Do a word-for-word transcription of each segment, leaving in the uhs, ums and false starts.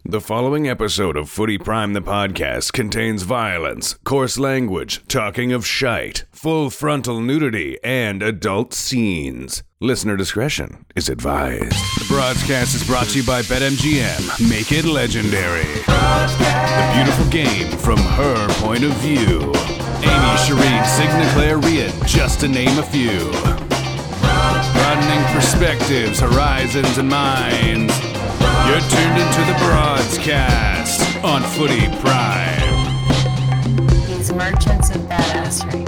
The following episode of Footy Prime the podcast contains violence, coarse language, talking of shite, full frontal nudity, and adult scenes. Listener discretion is advised. The broadcast is brought to you by BetMGM. Make it legendary. The beautiful game from her point of view. Amy, Shireen, Signa, Claire, Rhea, just to name a few. Broadening perspectives, horizons, and minds. You're tuned into the broadcast on Footy Prime. These merchants of badassery.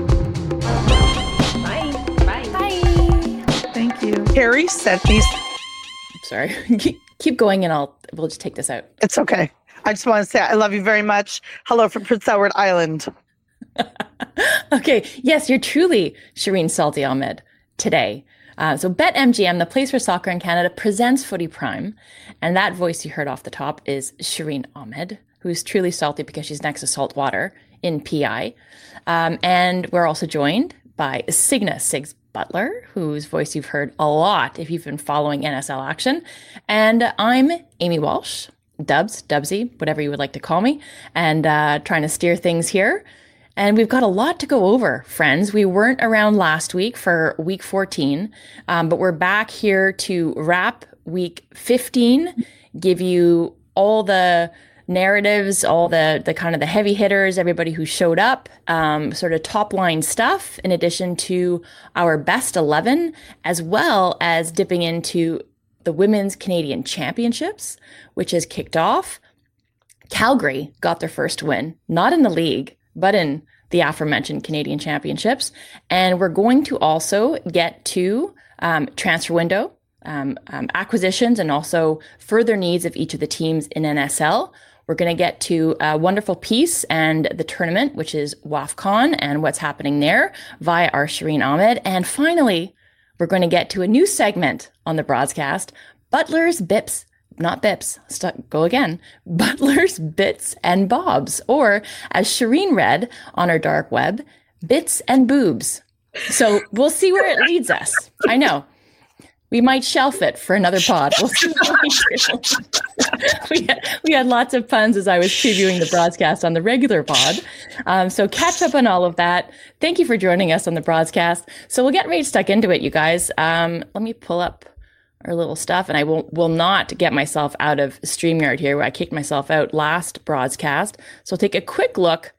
Bye. Bye. Bye. Thank you. Carrie sent me. Sorry. Keep going and I'll, we'll just take this out. It's okay. I just want to say I love you very much. Hello from Prince Edward Island. Okay. Yes, you're truly Shireen Salty Ahmed today. Uh, so BetMGM, the place for soccer in Canada, presents Footy Prime. And that voice you heard off the top is Shireen Ahmed, who's truly salty because she's next to salt water in P I. Um, and we're also joined by Signa Sigs Butler, whose voice you've heard a lot if you've been following N S L action. And I'm Amy Walsh, Dubs, Dubsy, whatever you would like to call me, and uh, trying to steer things here. And we've got a lot to go over, friends. We weren't around last week for week fourteen, um, but we're back here to wrap week fifteen, give you all the narratives, all the the kind of the heavy hitters, everybody who showed up, um, sort of top line stuff, in addition to our best eleven, as well as dipping into the Women's Canadian Championships, which has kicked off. Calgary got their first win, not in the league, but in the aforementioned Canadian Championships. And we're going to also get to um, transfer window, um, um, acquisitions, and also further needs of each of the teams in N S L. We're going to get to a wonderful piece and the tournament, which is WAFCON and what's happening there via our Shireen Ahmed. And finally, we're going to get to a new segment on the broadcast, Butler's Bips. Not Bips, st- go again. Butler's Bits and Bobs, or as Shireen read on our dark web, Bits and Boobs. So we'll see where it leads us. I know. We might shelf it for another pod. We'll see what we do. we, had, we had lots of puns as I was previewing the broadcast on the regular pod. Um, so catch up on all of that. Thank you for joining us on the broadcast. So we'll get right stuck into it, you guys. Um, let me pull up our little stuff, and I will will not get myself out of StreamYard here, where I kicked myself out last broadcast. So I'll take a quick look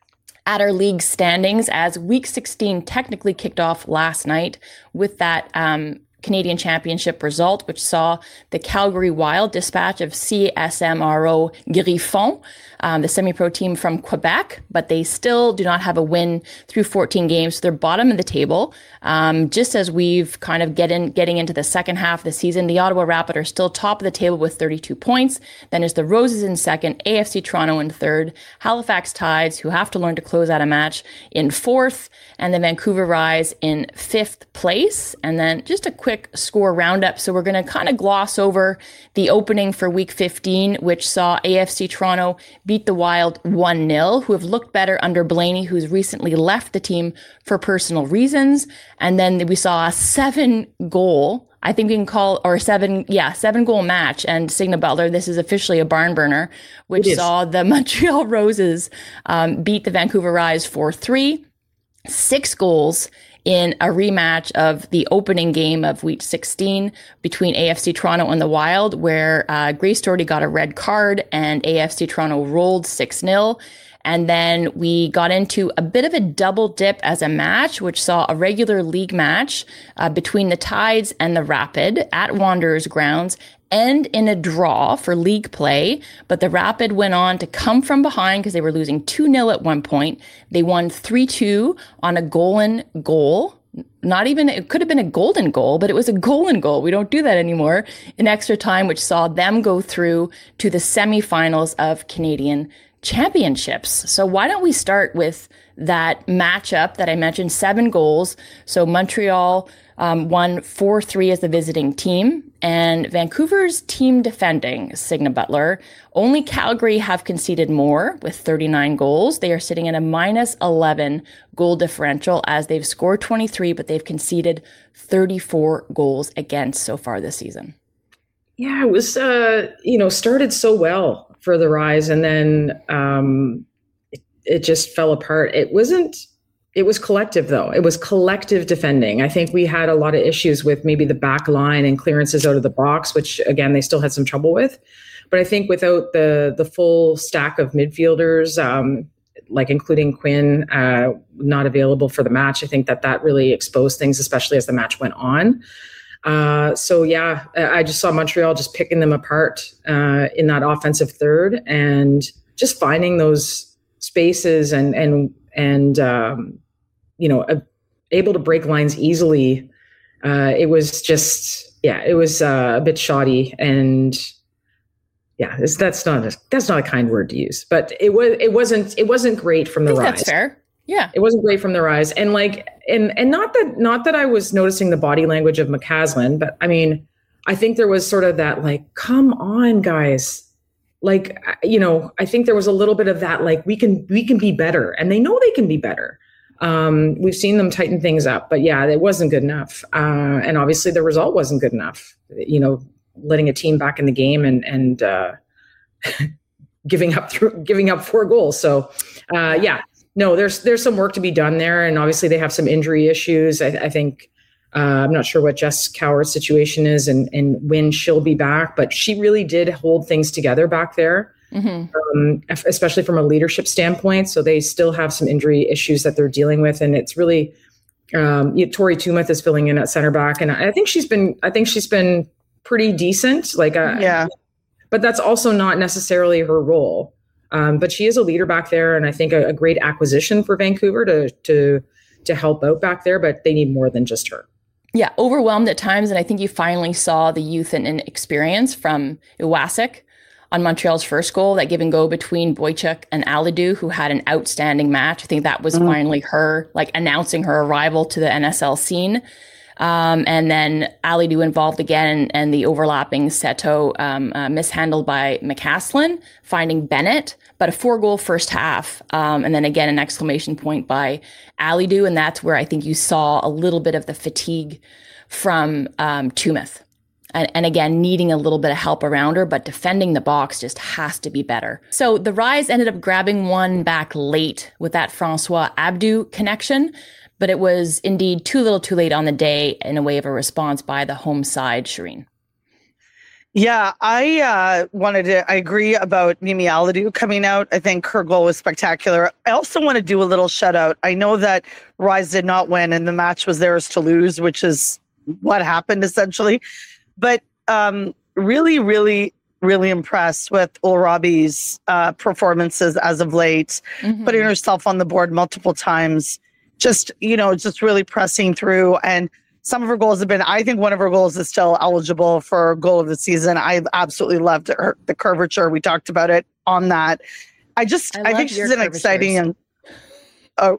at our league standings as week sixteen technically kicked off last night with that um, Canadian Championship result, which saw the Calgary Wild dispatch of C S M R O Griffon, um, the semi-pro team from Quebec, but they still do not have a win through fourteen games. So they're bottom of the table. Um, just as we've kind of get in, getting into the second half of the season, the Ottawa Rapid are still top of the table with thirty-two points. Then there's the Roses in second, A F C Toronto in third, Halifax Tides, who have to learn to close out a match, in fourth, and the Vancouver Rise in fifth place. And then just a quick score roundup. So we're going to kind of gloss over the opening for week fifteen, which saw A F C Toronto beat the Wild one nil, who have looked better under Blaney, who's recently left the team for personal reasons. And then we saw a seven goal, I think we can call, or seven, yeah, seven goal match. And Signa Butler, this is officially a barn burner, which saw the Montreal Roses um, beat the Vancouver Rise four three, six goals in a rematch of the opening game of week sixteen between A F C Toronto and the Wild, where uh, Grace Doherty got a red card and A F C Toronto rolled six nil. And then we got into a bit of a double dip as a match, which saw a regular league match uh, between the Tides and the Rapid at Wanderers grounds, end in a draw for league play. But the Rapid went on to come from behind because they were losing two nil at one point. They won three two on a goal-in goal. Not even, it could have been a golden goal, but it was a goal and goal. We don't do that anymore. In extra time, which saw them go through to the semifinals of Canadian Championships. So why don't we start with that matchup that I mentioned, seven goals. So Montreal um, won four three as the visiting team, and Vancouver's team defending, Signa Butler. Only Calgary have conceded more with thirty-nine goals. They are sitting at a minus eleven goal differential as they've scored twenty-three, but they've conceded thirty-four goals against so far this season. Yeah, it was, uh, you know, started so well for the Rise, and then um, it, it just fell apart. It wasn't. It was collective, though. It was collective defending. I think we had a lot of issues with maybe the back line and clearances out of the box, which, again, they still had some trouble with. But I think without the the full stack of midfielders, um, like including Quinn, uh, not available for the match, I think that that really exposed things, especially as the match went on. Uh, so, yeah, I just saw Montreal just picking them apart uh, in that offensive third and just finding those spaces and, and, and, um, you know, uh, able to break lines easily. Uh, it was just, yeah, it was uh, a bit shoddy, and yeah, it's, that's not a, that's not a kind word to use, but it was it wasn't it wasn't great from the I think Rise. That's fair. Yeah, it wasn't great from the Rise, and like, and and not that not that I was noticing the body language of McCaslin, but I mean, I think there was sort of that like, come on, guys. Like, you know, I think there was a little bit of that, like, we can we can be better, and they know they can be better. Um, we've seen them tighten things up, but yeah, it wasn't good enough. Uh, and obviously the result wasn't good enough, you know, letting a team back in the game and, and, uh, giving up through, giving up four goals. So, uh, yeah, no, there's, there's some work to be done there. And obviously they have some injury issues. I, I think, uh, I'm not sure what Jess Coward's situation is and, and when she'll be back, but she really did hold things together back there. Mm-hmm. Um, especially from a leadership standpoint. So they still have some injury issues that they're dealing with. And it's really, um, yeah, Tori Tumeth is filling in at center back. And I think she's been, I think she's been pretty decent. Like, uh, yeah, but that's also not necessarily her role. Um, but she is a leader back there. And I think a, a great acquisition for Vancouver to, to, to help out back there, but they need more than just her. Yeah. Overwhelmed at times. And I think you finally saw the youth and, and experience from Iwasek on Montreal's first goal, that give and go between Boychuk and Alidou, who had an outstanding match. I think that was mm-hmm. finally her, like, announcing her arrival to the N S L scene. Um, and then Alidou involved again, and the overlapping Seto um, uh, mishandled by McCaslin, finding Bennett, but a four-goal first half. Um, and then again, an exclamation point by Alidou. And that's where I think you saw a little bit of the fatigue from um, Tumeth. And, and again, needing a little bit of help around her, but defending the box just has to be better. So the Rise ended up grabbing one back late with that Francois Abdou connection, but it was indeed too little too late on the day in a way of a response by the home side, Shireen. Yeah, I uh, wanted to, I agree about Mimi Alidou coming out. I think her goal was spectacular. I also want to do a little shout out. I know that Rise did not win and the match was theirs to lose, which is what happened essentially. But um, really, really, really impressed with Ulrabi's uh, performances as of late, mm-hmm. putting herself on the board multiple times, just, you know, just really pressing through. And some of her goals have been, I think one of her goals is still eligible for goal of the season. I absolutely loved her, the curvature. We talked about it on that. I just, I, I think she's an exciting and uh,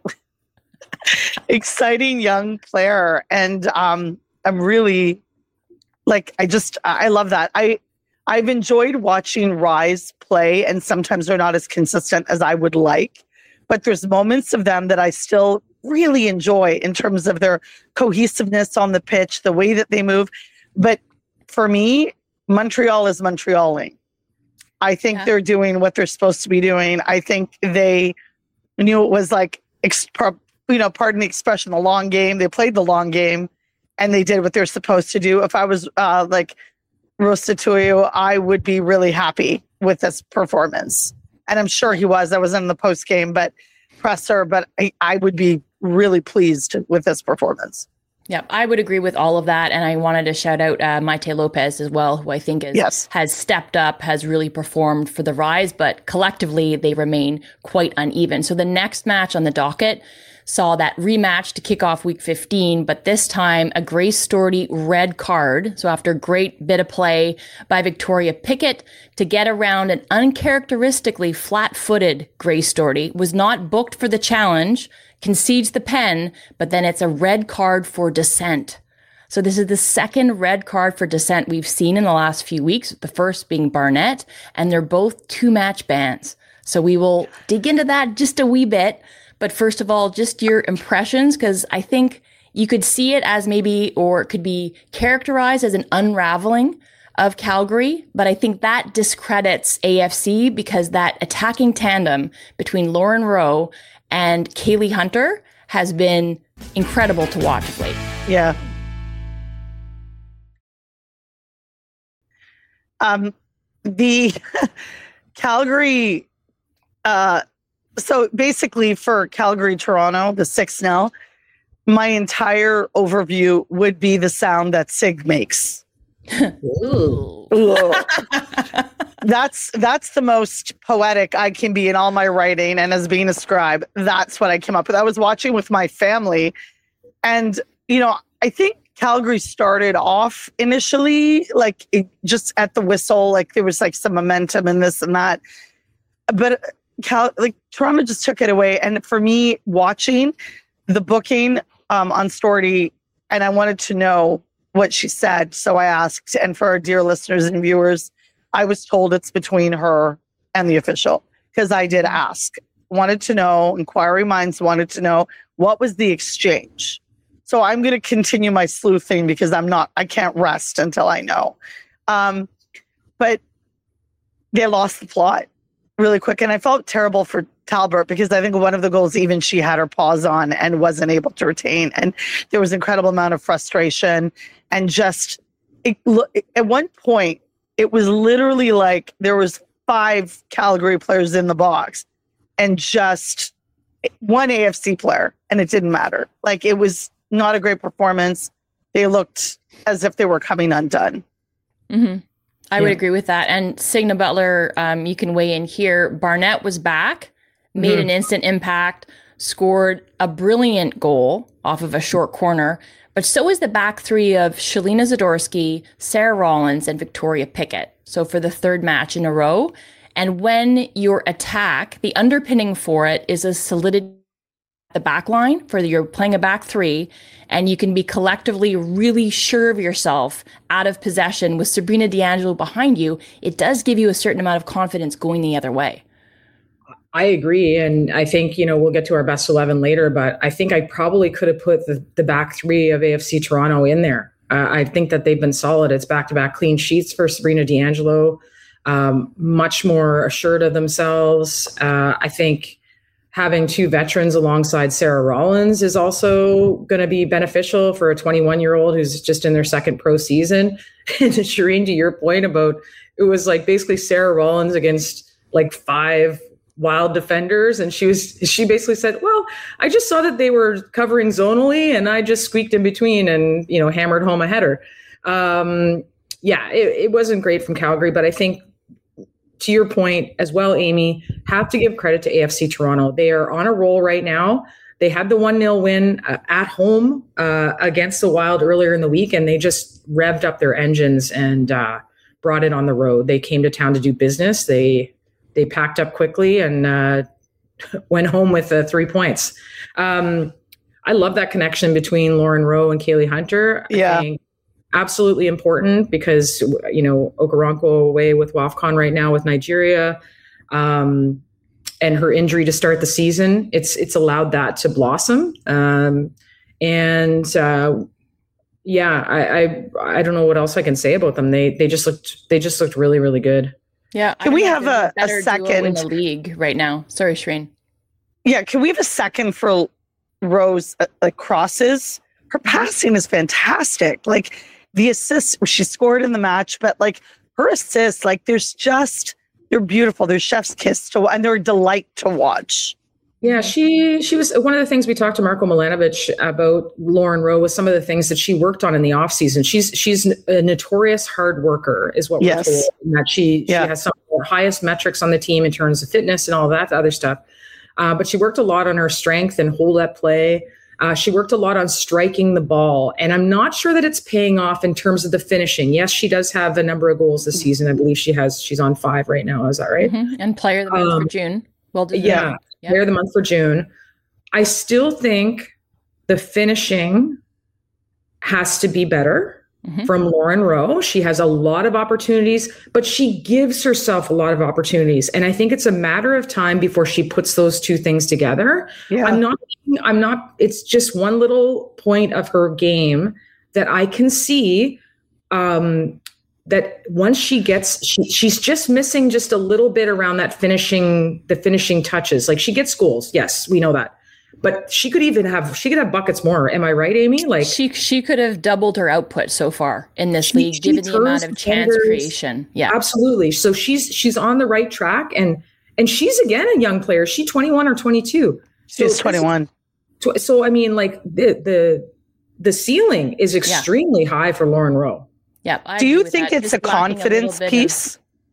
exciting young player. And um, I'm really... Like, I just, I love that. I, I've enjoyed watching Rise play, and sometimes they're not as consistent as I would like, but there's moments of them that I still really enjoy in terms of their cohesiveness on the pitch, the way that they move. But for me, Montreal is Montrealing. I think yeah. they're doing what they're supposed to be doing. I think they knew it was like, you know, pardon the expression, the long game. They played the long game. And they did what they're supposed to do. If I was uh, like Rostatuyu, I would be really happy with this performance. And I'm sure he was. I wasn't in the post game, but presser, but I, I would be really pleased with this performance. Yeah, I would agree with all of that. And I wanted to shout out uh, Maite Lopez as well, who I think is, yes. has stepped up, has really performed for the Rise, but collectively they remain quite uneven. So the next match on the docket saw that rematch to kick off week fifteen, but this time a Grace Storty red card. So after a great bit of play by Victoria Pickett to get around an uncharacteristically flat-footed Grace Storty, was not booked for the challenge, concedes the pen, but then it's a red card for dissent. So this is the second red card for dissent we've seen in the last few weeks, the first being Barnett, and they're both two-match bans. So we will dig into that just a wee bit. But first of all, just your impressions, because I think you could see it as maybe, or it could be characterized as an unraveling of Calgary, but I think that discredits A F C because that attacking tandem between Lauren Rowe and Kaylee Hunter has been incredible to watch of late. Yeah. Um, the Calgary, uh, so basically for Calgary, Toronto, the six nil, my entire overview would be the sound that Sig makes. Ooh. Ooh. That's that's the most poetic I can be in all my writing, and as being a scribe, that's what I came up with. I was watching with my family, and you know, I think Calgary started off initially like it, just at the whistle, like there was like some momentum and this and that, but Cal like Toronto just took it away. And for me, watching the booking um, on Storty, and I wanted to know what she said, so I asked. And for our dear listeners and viewers, I was told it's between her and the official, because I did ask, wanted to know, inquiry minds wanted to know what was the exchange. So I'm going to continue my sleuthing because I'm not, I can't rest until I know. Um, but they lost the plot really quick. And I felt terrible for Talbot because I think one of the goals, even she had her paws on and wasn't able to retain. And there was an incredible amount of frustration and just, it, at one point, it was literally like there was five Calgary players in the box and just one A F C player, and it didn't matter. Like, it was not a great performance. They looked as if they were coming undone. Mm-hmm. I Yeah. would agree with that. And Signa Butler, um, you can weigh in here. Barnett was back, made Mhm. an instant impact, scored a brilliant goal off of a short corner. But so is the back three of Shalina Zadorsky, Sarah Rollins, and Victoria Pickett. So for the third match in a row. And when your attack, the underpinning for it is a solidity the back line, for you're playing a back three, and you can be collectively really sure of yourself out of possession with Sabrina D'Angelo behind you, it does give you a certain amount of confidence going the other way. I agree. And I think, you know, we'll get to our best eleven later, but I think I probably could have put the, the back three of A F C Toronto in there. Uh, I think that they've been solid. It's back-to-back clean sheets for Sabrina D'Angelo, um, much more assured of themselves. Uh, I think having two veterans alongside Sarah Rollins is also going to be beneficial for a twenty-one-year-old who's just in their second pro season. And Shireen, to your point about, it was like basically Sarah Rollins against like five Wild defenders, and she was she basically said, well, I just saw that they were covering zonally and I just squeaked in between and, you know, hammered home a header. Um, yeah, it, it wasn't great from Calgary, but I think to your point as well, Amy, have to give credit to A F C Toronto. They are on a roll right now. They had the one nil win uh, at home uh, against the Wild earlier in the week, and they just revved up their engines and uh, brought it on the road. They came to town to do business. They They packed up quickly and uh, went home with uh, three points. Um, I love that connection between Lauren Rowe and Kaylee Hunter. Yeah. I think absolutely important because, you know, Okoronkwo away with WAFCON right now with Nigeria, um, and her injury to start the season. It's it's allowed that to blossom. Um, and uh, yeah, I, I I don't know what else I can say about them. They they just looked they just looked really really good. Yeah. Can we have a, a second in the league right now? Sorry, Shireen. Yeah, can we have a second for Rose uh, like crosses? Her passing is fantastic. Like the assists, she scored in the match, but like her assists, like there's just they're beautiful. They're chef's kiss to, and they're a delight to watch. Yeah, she she was one of the things we talked to Marko Milanovic about Lauren Rowe was some of the things that she worked on in the off season. She's she's a notorious hard worker, is what Yes. we're told. And that she Yeah. she has some of the highest metrics on the team in terms of fitness and all that other stuff. Uh, but she worked a lot on her strength and hold up play. Uh, she worked a lot on striking the ball, and I'm not sure that it's paying off in terms of the finishing. Yes, she does have a number of goals this season. I believe she has. She's on five right now. Is that right? Mm-hmm. And player of the month Um, for June. Well deserved. Yeah. Yeah. They're the month for June. I still think the finishing has to be better Mhm. from Lauren Rowe. She has a lot of opportunities, but she gives herself a lot of opportunities. And I think it's a matter of time before she puts those two things together. Yeah. I'm not, I'm not, it's just one little point of her game that I can see um, that once she gets, she, she's just missing just a little bit around that finishing, the finishing touches. Like she gets goals. Yes, we know that. But she could even have, she could have buckets more. Am I right, Amy? Like she she could have doubled her output so far in this she, league, she given the amount of chance creation. Yeah, absolutely. So she's she's on the right track, and and she's again a young player. She's twenty-one or twenty-two. She's so twenty-one. So I mean, like the the the ceiling is extremely yeah. high for Lauren Rowe. Yeah. I Do you think that. it's Just a confidence a piece?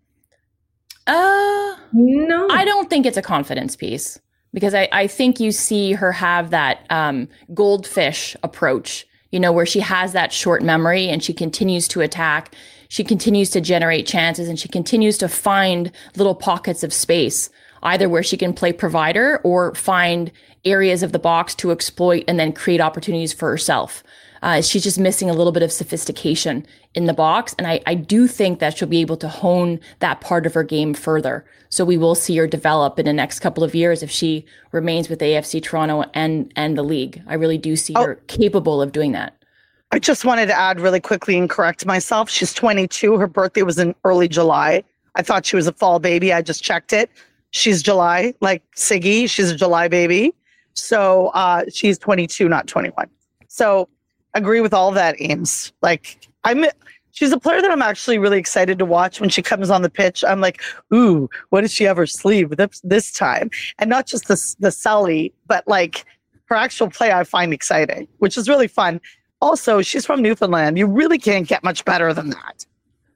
Of, uh, no, I don't think it's a confidence piece. Because I, I think you see her have that um, goldfish approach, you know, where she has that short memory and she continues to attack. She continues to generate chances and she continues to find little pockets of space, either where she can play provider or find areas of the box to exploit and then create opportunities for herself. Uh, she's just missing a little bit of sophistication in the box. And I, I do think that she'll be able to hone that part of her game further. So we will see her develop in the next couple of years if she remains with A F C Toronto and, and the league. I really do see oh, her capable of doing that. I just wanted to add really quickly and correct myself. She's twenty-two. Her birthday was in early July. I thought she was a fall baby. I just checked it. She's July, like Siggy. She's a July baby. So uh, she's twenty-two, not twenty-one. So agree with all that, Ames. Like I'm, she's a player that I'm actually really excited to watch when she comes on the pitch. I'm like, ooh, what does she have her sleeve this, this time? And not just the the Sally, but like her actual play I find exciting, which is really fun. Also, she's from Newfoundland. You really can't get much better than that.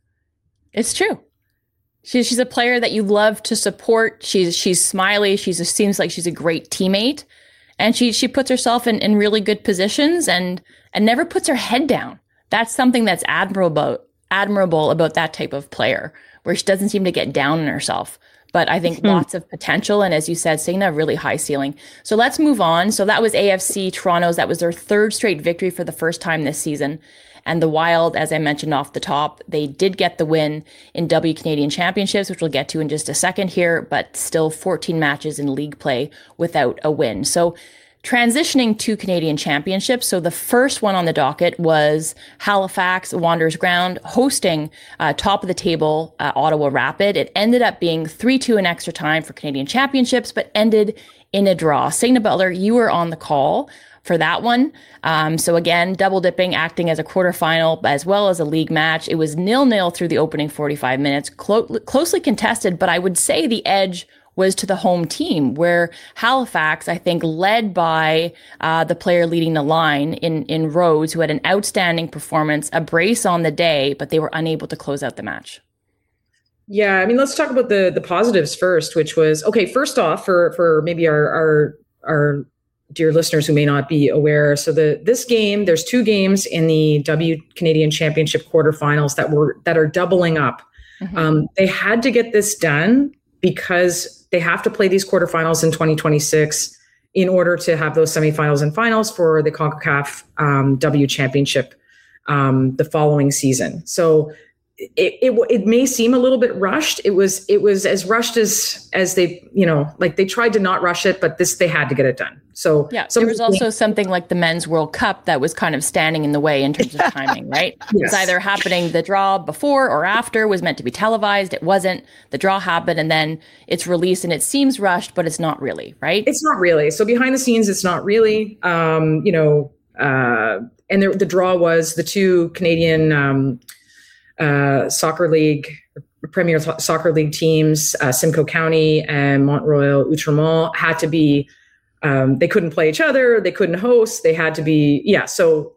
It's true. She's she's a player that you love to support. She's she's smiley. She's a, seems like she's a great teammate. And she she puts herself in, in really good positions and and never puts her head down. That's something that's admirable admirable about that type of player, where she doesn't seem to get down on herself. But I think hmm. lots of potential. And as you said, seeing a really high ceiling. So let's move on. So that was A F C Toronto's. That was their third straight victory for the first time this season. And the Wild, as I mentioned off the top, they did get the win in W Canadian Championships, which we'll get to in just a second here, but still fourteen matches in league play without a win. So transitioning to Canadian Championships. So the first one on the docket was Halifax Wanderers Ground hosting uh, top of the table uh, Ottawa Rapid. It ended up being three two in extra time for Canadian Championships, but ended in a draw. Signa Butler, you were on the call for that one. Um, so again, double dipping, acting as a quarterfinal as well as a league match. It was nil-nil through the opening forty-five minutes, clo- closely contested, but I would say the edge was to the home team, where Halifax, I think, led by uh, the player leading the line in, in Rhodes, who had an outstanding performance, a brace on the day, but they were unable to close out the match. Yeah, I mean, let's talk about the the positives first, which was, okay, first off, for for maybe our our our dear listeners who may not be aware, so the this game, there's two games in the W Canadian Championship quarterfinals that were that are doubling up. Mm-hmm. Um, they had to get this done because they have to play these quarterfinals in twenty twenty-six in order to have those semifinals and finals for the CONCACAF um, W Championship um, the following season. So it, it it may seem a little bit rushed. It was it was as rushed as as they you know like they tried to not rush it, but this they had to get it done. So yeah, there was also something like the Men's World Cup that was kind of standing in the way in terms of timing, right? Yes. It was either happening the draw before or after, was meant to be televised. It wasn't. The draw happened and then it's released and it seems rushed, but it's not really, right? It's not really. So behind the scenes, it's not really. Um, you know, uh, and the, the draw was the two Canadian um, uh, Soccer League, Premier Soccer League teams, uh, Simcoe County and Mont Royal Outremont, had to be. Um, they couldn't play each other. They couldn't host. They had to be, yeah. So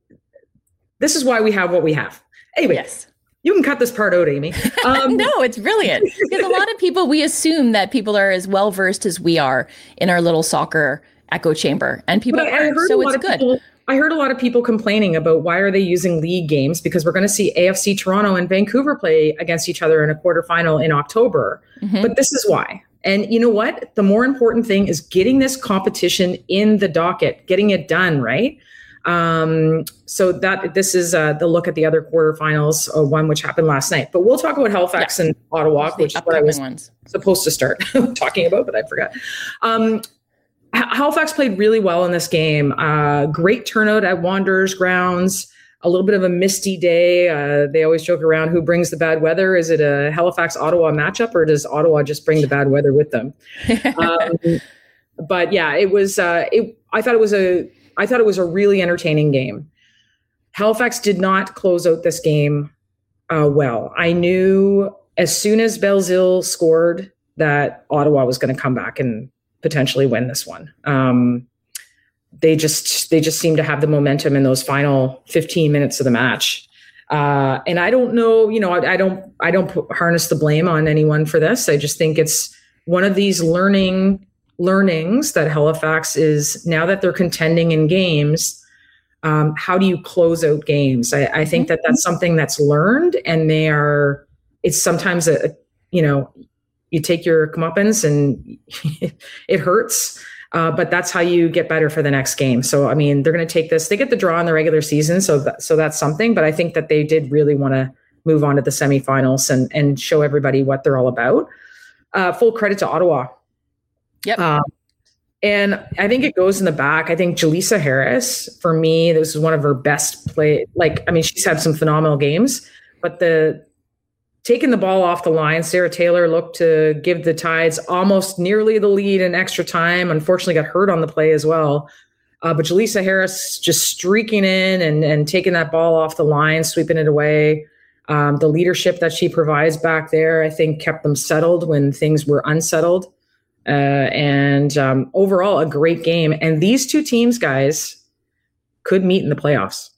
this is why we have what we have. Anyway, yes. You can cut this part out, Amy. Um, no, it's brilliant. Because a lot of people, we assume that people are as well versed as we are in our little soccer echo chamber, and people aren't. So it's good. People, I heard a lot of people complaining about why are they using league games, because we're going to see A F C Toronto and Vancouver play against each other in a quarterfinal in October. Mm-hmm. But this is why. And you know what? The more important thing is getting this competition in the docket, getting it done, right? Um, so that this is uh, the look at the other quarterfinals, uh, one which happened last night. But we'll talk about Halifax yeah. and Ottawa, which is what I was ones. supposed to start talking about, but I forgot. Um, Halifax played really well in this game. Uh, great turnout at Wanderers grounds. a little bit of a misty day. Uh, they always joke around who brings the bad weather. Is it a Halifax Ottawa matchup, or does Ottawa just bring the bad weather with them? um, but yeah, it was. Uh, it. I thought it was a. I thought it was a really entertaining game. Halifax did not close out this game uh, well. I knew as soon as Belzile scored that Ottawa was going to come back and potentially win this one. Um, they just they just seemed to have the momentum in those final fifteen minutes of the match. Uh, and I don't know, you know, I, I don't I don't put, harness the blame on anyone for this. I just think it's one of these learning learnings that Halifax is, now that they're contending in games. Um, how do you close out games? I, I think that that's something that's learned, and they are. It's sometimes a, you know, you take your comeuppance and it hurts. Uh, but that's how you get better for the next game. So, I mean, they're going to take this. They get the draw in the regular season, so that, so that's something. But I think that they did really want to move on to the semifinals and and show everybody what they're all about. Uh, full credit to Ottawa. Yep. Um, and I think it goes in the back. I think Jaleesa Harris, for me, this is one of her best play. Like, I mean, she's had some phenomenal games, but the taking the ball off the line, Sarah Taylor looked to give the Tides almost nearly the lead in extra time. Unfortunately, got hurt on the play as well. Uh, but Jaleesa Harris just streaking in and, and taking that ball off the line, sweeping it away. Um, the leadership that she provides back there, I think, kept them settled when things were unsettled. Uh, and um, overall, a great game. And these two teams, guys, could meet in the playoffs.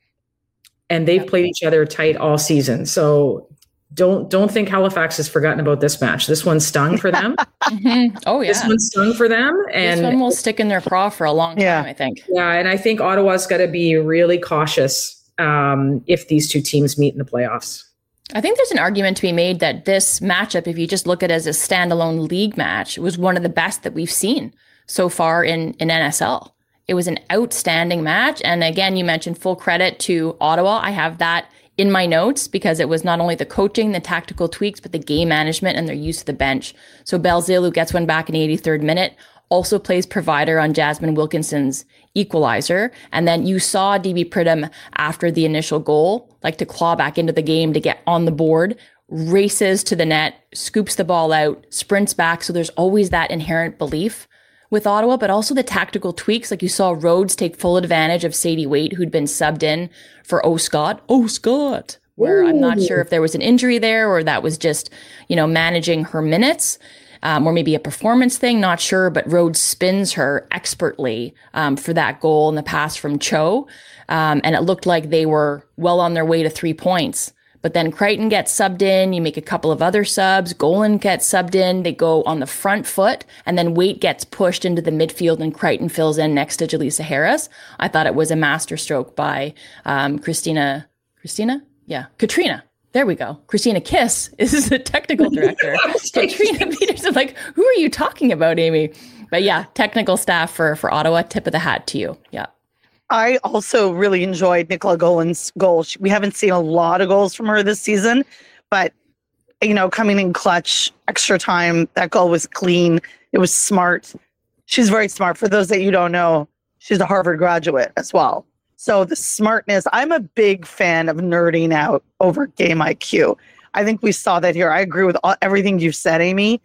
And they've played each other tight all season. So Don't don't think Halifax has forgotten about this match. This one stung for them. mm-hmm. Oh yeah, this one stung for them, and this one will stick in their craw for a long time. Yeah. I think. Yeah, and I think Ottawa's got to be really cautious um, if these two teams meet in the playoffs. I think there's an argument to be made that this matchup, if you just look at it as a standalone league match, was one of the best that we've seen so far in in N S L. It was an outstanding match, and again, you mentioned full credit to Ottawa. I have that in my notes because it was not only the coaching, the tactical tweaks, but the game management and their use of the bench. So Belzile, who gets one back in the eighty-third minute, also plays provider on Jasmine Wilkinson's equalizer. And then you saw D B Pridham after the initial goal, like to claw back into the game to get on the board, races to the net, scoops the ball out, sprints back. So there's always that inherent belief with Ottawa, but also the tactical tweaks. Like you saw Rhodes take full advantage of Sadie Waite, who'd been subbed in for O. Scott. O. Scott, where Ooh. I'm not sure if there was an injury there or that was just, you know, managing her minutes, um, or maybe a performance thing, not sure, but Rhodes spins her expertly um, for that goal in the pass from Cho. Um, and it looked like they were well on their way to three points. But then Crichton gets subbed in, you make a couple of other subs, Golan gets subbed in, they go on the front foot, and then Waite gets pushed into the midfield and Crichton fills in next to Jaleesa Harris. I thought it was a masterstroke by um, Christina, Christina? Yeah, Katrina. There we go. Christina Kiss is the technical director. Katrina Peterson, like, who are you talking about, Amy? But yeah, technical staff for, for Ottawa, tip of the hat to you. Yeah. I also really enjoyed Nicola Golan's goal. We haven't seen a lot of goals from her this season, but, you know, coming in clutch, extra time, that goal was clean. It was smart. She's very smart. For those that you don't know, she's a Harvard graduate as well. So the smartness, I'm a big fan of nerding out over game I Q. I think we saw that here. I agree with all, everything you said, Amy.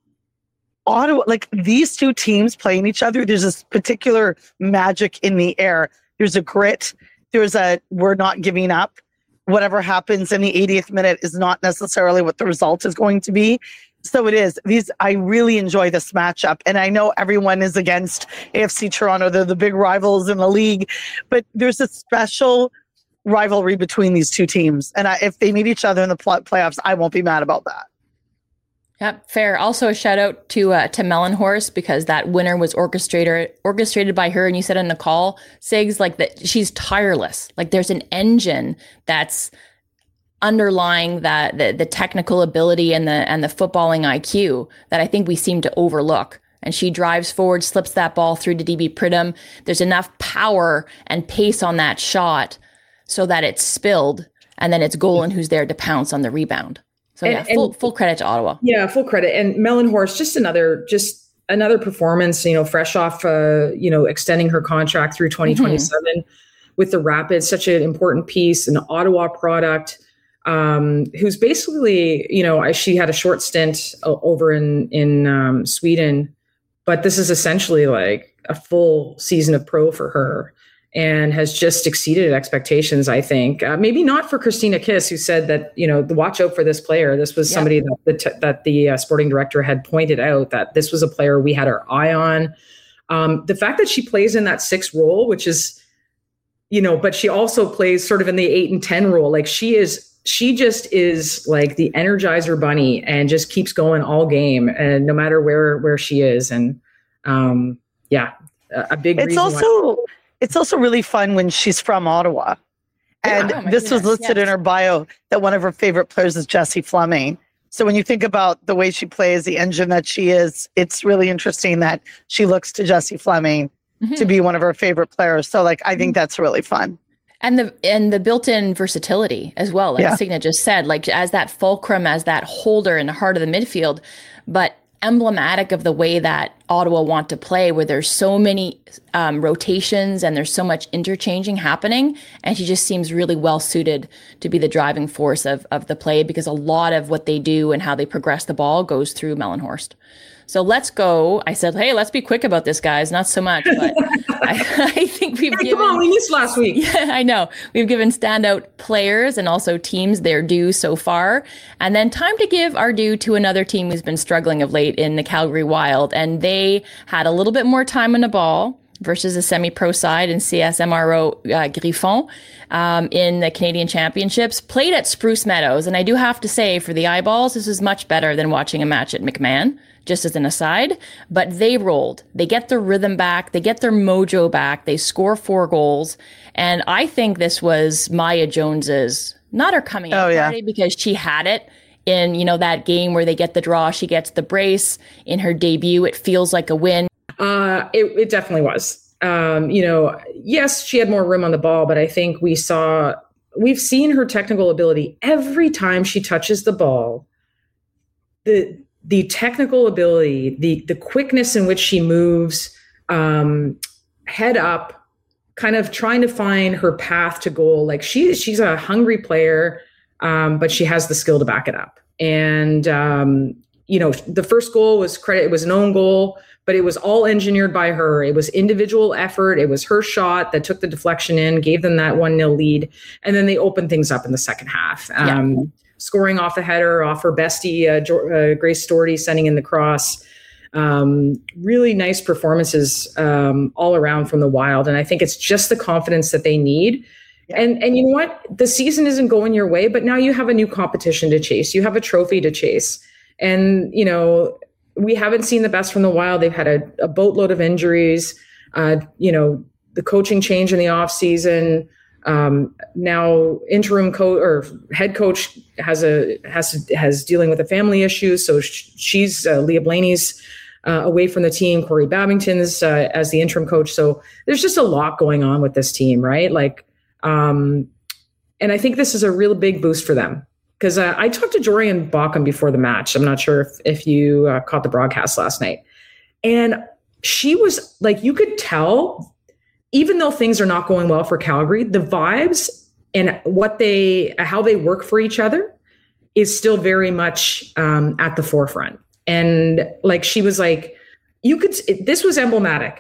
Ottawa, like these two teams playing each other, there's this particular magic in the air. There's a grit. There's a, we're not giving up. Whatever happens in the eightieth minute is not necessarily what the result is going to be. So it is. These, I really enjoy this matchup. And I know everyone is against A F C Toronto. They're the big rivals in the league. But there's a special rivalry between these two teams. And I, if they meet each other in the play- playoffs, I won't be mad about that. Yep, fair. Also, a shout out to uh, to Mellenhorst because that winner was orchestrated orchestrated by her. And you said in the call, Sigs, like that she's tireless. Like there's an engine that's underlying that the, the technical ability and the and the footballing I Q that I think we seem to overlook. And she drives forward, slips that ball through to D B Pridham. There's enough power and pace on that shot so that it's spilled, and then it's Golan who's there to pounce on the rebound. So yeah, and, full and, full credit to Ottawa. Yeah, full credit. And Mellenhorst, just another just another performance, you know, fresh off uh, you know, extending her contract through twenty twenty-seven. Mm-hmm. with the Rapids, such an important piece, an Ottawa product, um, who's basically, you know, she had a short stint over in, in um, Sweden, but this is essentially like a full season of pro for her and has just exceeded expectations, I think. Uh, maybe not for Christina Kiss, who said that, you know, the watch out for this player. This was yeah. somebody that the, t- that the uh, sporting director had pointed out that this was a player we had our eye on. Um, the fact that she plays in that six role, which is, you know, but she also plays sort of in the eight and ten role. Like she is, she just is like the Energizer bunny and just keeps going all game, and no matter where, where she is. And um, yeah, a, a big it's reason also, why- It's also really fun when she's from Ottawa. And yeah, oh this goodness, was listed yes. in her bio that one of her favorite players is Jessie Fleming. So when you think about the way she plays, the engine that she is, it's really interesting that she looks to Jessie Fleming mm-hmm. to be one of her favorite players. So like, I think mm-hmm. that's really fun. And the and the built-in versatility as well, like yeah. Signa just said, like as that fulcrum, as that holder in the heart of the midfield, but emblematic of the way that Ottawa want to play, where there's so many um, rotations and there's so much interchanging happening. And she just seems really well suited to be the driving force of, of the play, because a lot of what they do and how they progress the ball goes through Mellenhorst. So let's go. I said, hey, let's be quick about this, guys. Not so much, but I, I think we've hey, given... Come on, we missed last week. Yeah, I know. We've given standout players and also teams their due so far. And then time to give our due to another team who's been struggling of late in the Calgary Wild. And they had a little bit more time on the ball versus a semi-pro side in C S M R O uh, Griffon um, in the Canadian Championships, played at Spruce Meadows. And I do have to say, for the eyeballs, this is much better than watching a match at McMahon, just as an aside. But they rolled. They get their rhythm back. They get their mojo back. They score four goals. And I think this was Maya Jones's, not her coming out oh, yeah. party, because she had it in, you know, that game where they get the draw. She gets the brace in her debut. It feels like a win. Uh, it, it definitely was. Um, you know, yes, she had more room on the ball, but I think we saw, we've seen her technical ability every time she touches the ball. The the technical ability, the the quickness in which she moves, um, head up, kind of trying to find her path to goal. Like she she's a hungry player, um, but she has the skill to back it up. And um, you know, the first goal was credit. It was an own goal, but it was all engineered by her. It was individual effort. It was her shot that took the deflection in, gave them that one nil lead. And then they opened things up in the second half, um, yeah. scoring off the header, off her bestie, uh, uh, Grace Doherty, sending in the cross. Um, really nice performances um, all around from the Wild. And I think it's just the confidence that they need. Yeah. And and you know what? The season isn't going your way, but now you have a new competition to chase. You have a trophy to chase. And, you know, we haven't seen the best from the Wild. They've had a, a boatload of injuries, uh, you know, the coaching change in the off season. Um, now interim coach or head coach has a, has, has dealing with a family issue. So sh- she's uh, Leah Blaney's uh, away from the team. Corey Babington's uh, as the interim coach. So there's just a lot going on with this team, right? Like, um, and I think this is a real big boost for them. Because uh, I talked to Jorian Bauckham before the match. I'm not sure if, if you uh, caught the broadcast last night. And she was like, you could tell, even though things are not going well for Calgary, the vibes and what they, how they work for each other is still very much um, at the forefront. And like, she was like, you could, it, this was emblematic.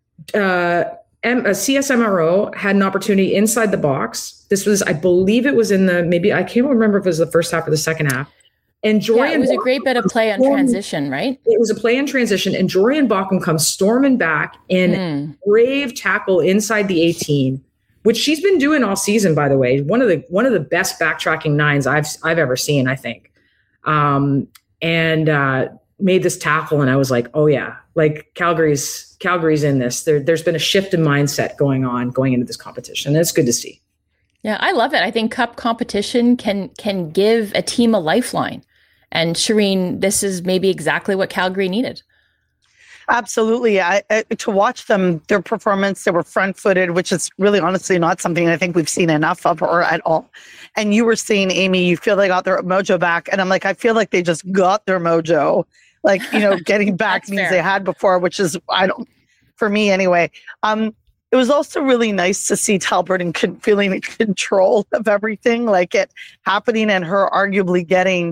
Uh, M- a C S M R O had an opportunity inside the box. This was, I believe it was in the, maybe, I can't remember if it was the first half or the second half. And Jorian, yeah, it was a great bit of play on transition, right? It was a play in transition. And Jorian Bauckham comes storming back in mm. brave tackle inside the eighteen, which she's been doing all season, by the way. One of the, one of the best backtracking nines I've, I've ever seen, I think. Um, and uh, made this tackle. And I was like, oh yeah, like Calgary's, Calgary's in this. There, there's been a shift in mindset going on, going into this competition. And it's good to see. Yeah, I love it. I think cup competition can can give a team a lifeline. And Shireen, this is maybe exactly what Calgary needed. Absolutely. I, I, to watch them, their performance, they were front-footed, which is really honestly not something I think we've seen enough of or at all. And you were saying, Amy, you feel they got their mojo back. And I'm like, I feel like they just got their mojo. Like, you know, getting back means fair. They had before, which is, I don't, for me anyway. Um, it was also really nice to see Talbot in con- feeling in control of everything, like it happening and her arguably getting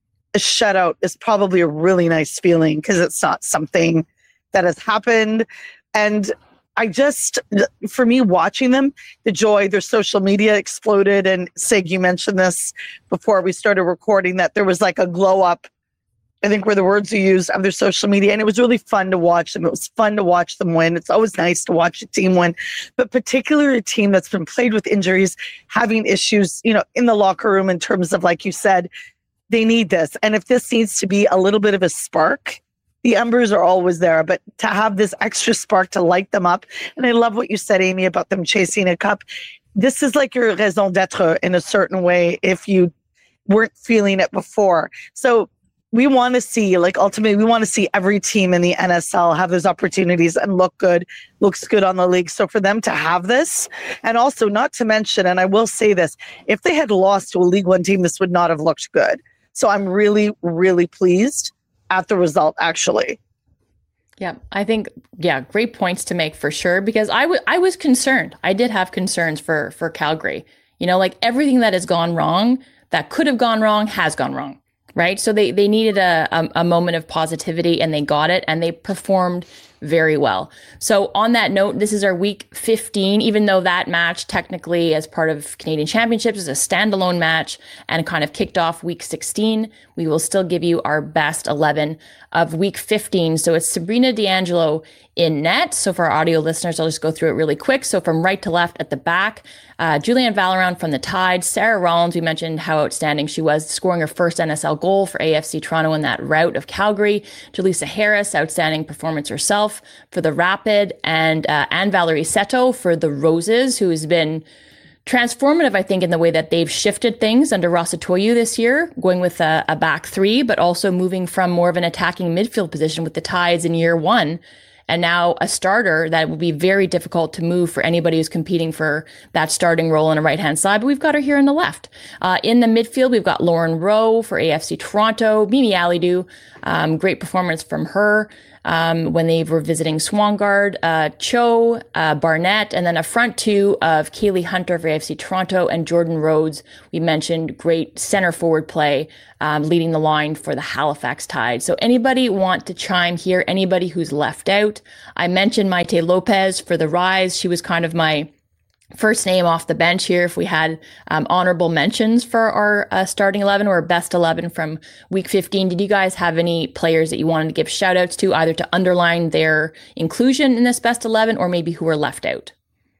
a shutout is probably a really nice feeling because it's not something that has happened. And I just, for me, watching them, the joy, their social media exploded. And Sig, you mentioned this before we started recording, that there was like a glow up, I think were the words you used, of their social media. And it was really fun to watch them. It was fun to watch them win. It's always nice to watch a team win, but particularly a team that's been plagued with injuries, having issues, you know, in the locker room in terms of, like you said, they need this. And if this needs to be a little bit of a spark, the embers are always there, but to have this extra spark to light them up. And I love what you said, Amy, about them chasing a cup. This is like your raison d'etre in a certain way if you weren't feeling it before. So we want to see, like, ultimately, we want to see every team in the N S L have those opportunities and look good, looks good on the league. So for them to have this, and also not to mention, and I will say this, if they had lost to a League One team, this would not have looked good. So I'm really, really pleased at the result, actually. Yeah, I think, yeah, great points to make for sure, because I, w- I was concerned. I did have concerns for, for Calgary. You know, like everything that has gone wrong, that could have gone wrong, has gone wrong. Right. So they, they needed a, a, a moment of positivity, and they got it, and they performed very well. So on that note, this is our week fifteen, even though that match technically as part of Canadian Championships is a standalone match and kind of kicked off week sixteen. We will still give you our best eleven of week fifteen. So it's Sabrina D'Angelo in net. So for our audio listeners, I'll just go through it really quick. So from right to left at the back, uh, Julianne Valorant from the Tide, Sarah Rollins, we mentioned how outstanding she was, scoring her first N S L goal for A F C Toronto in that rout of Calgary. Jaleesa Harris, outstanding performance herself for the Rapid, and uh, Anne Valerie Seto for the Roses, who has been transformative, I think, in the way that they've shifted things under Rosatoyu this year, going with a, a back three, but also moving from more of an attacking midfield position with the Tides in year one. And now a starter that will be very difficult to move for anybody who's competing for that starting role on the right-hand side. But we've got her here on the left. Uh, in the midfield, we've got Lauren Rowe for A F C Toronto, Mimi Alidou. Um, great performance from her um, when they were visiting Swangard, uh, Cho, uh, Barnett, and then a front two of Kaylee Hunter for A F C Toronto and Jordan Rhodes. We mentioned great center forward play, um, leading the line for the Halifax Tide. So anybody want to chime here? Anybody who's left out? I mentioned Maite Lopez for the Rise. She was kind of my first name off the bench here. If we had um, honorable mentions for our uh, starting eleven or best eleven from week fifteen, did you guys have any players that you wanted to give shout outs to, either to underline their inclusion in this best eleven or maybe who were left out?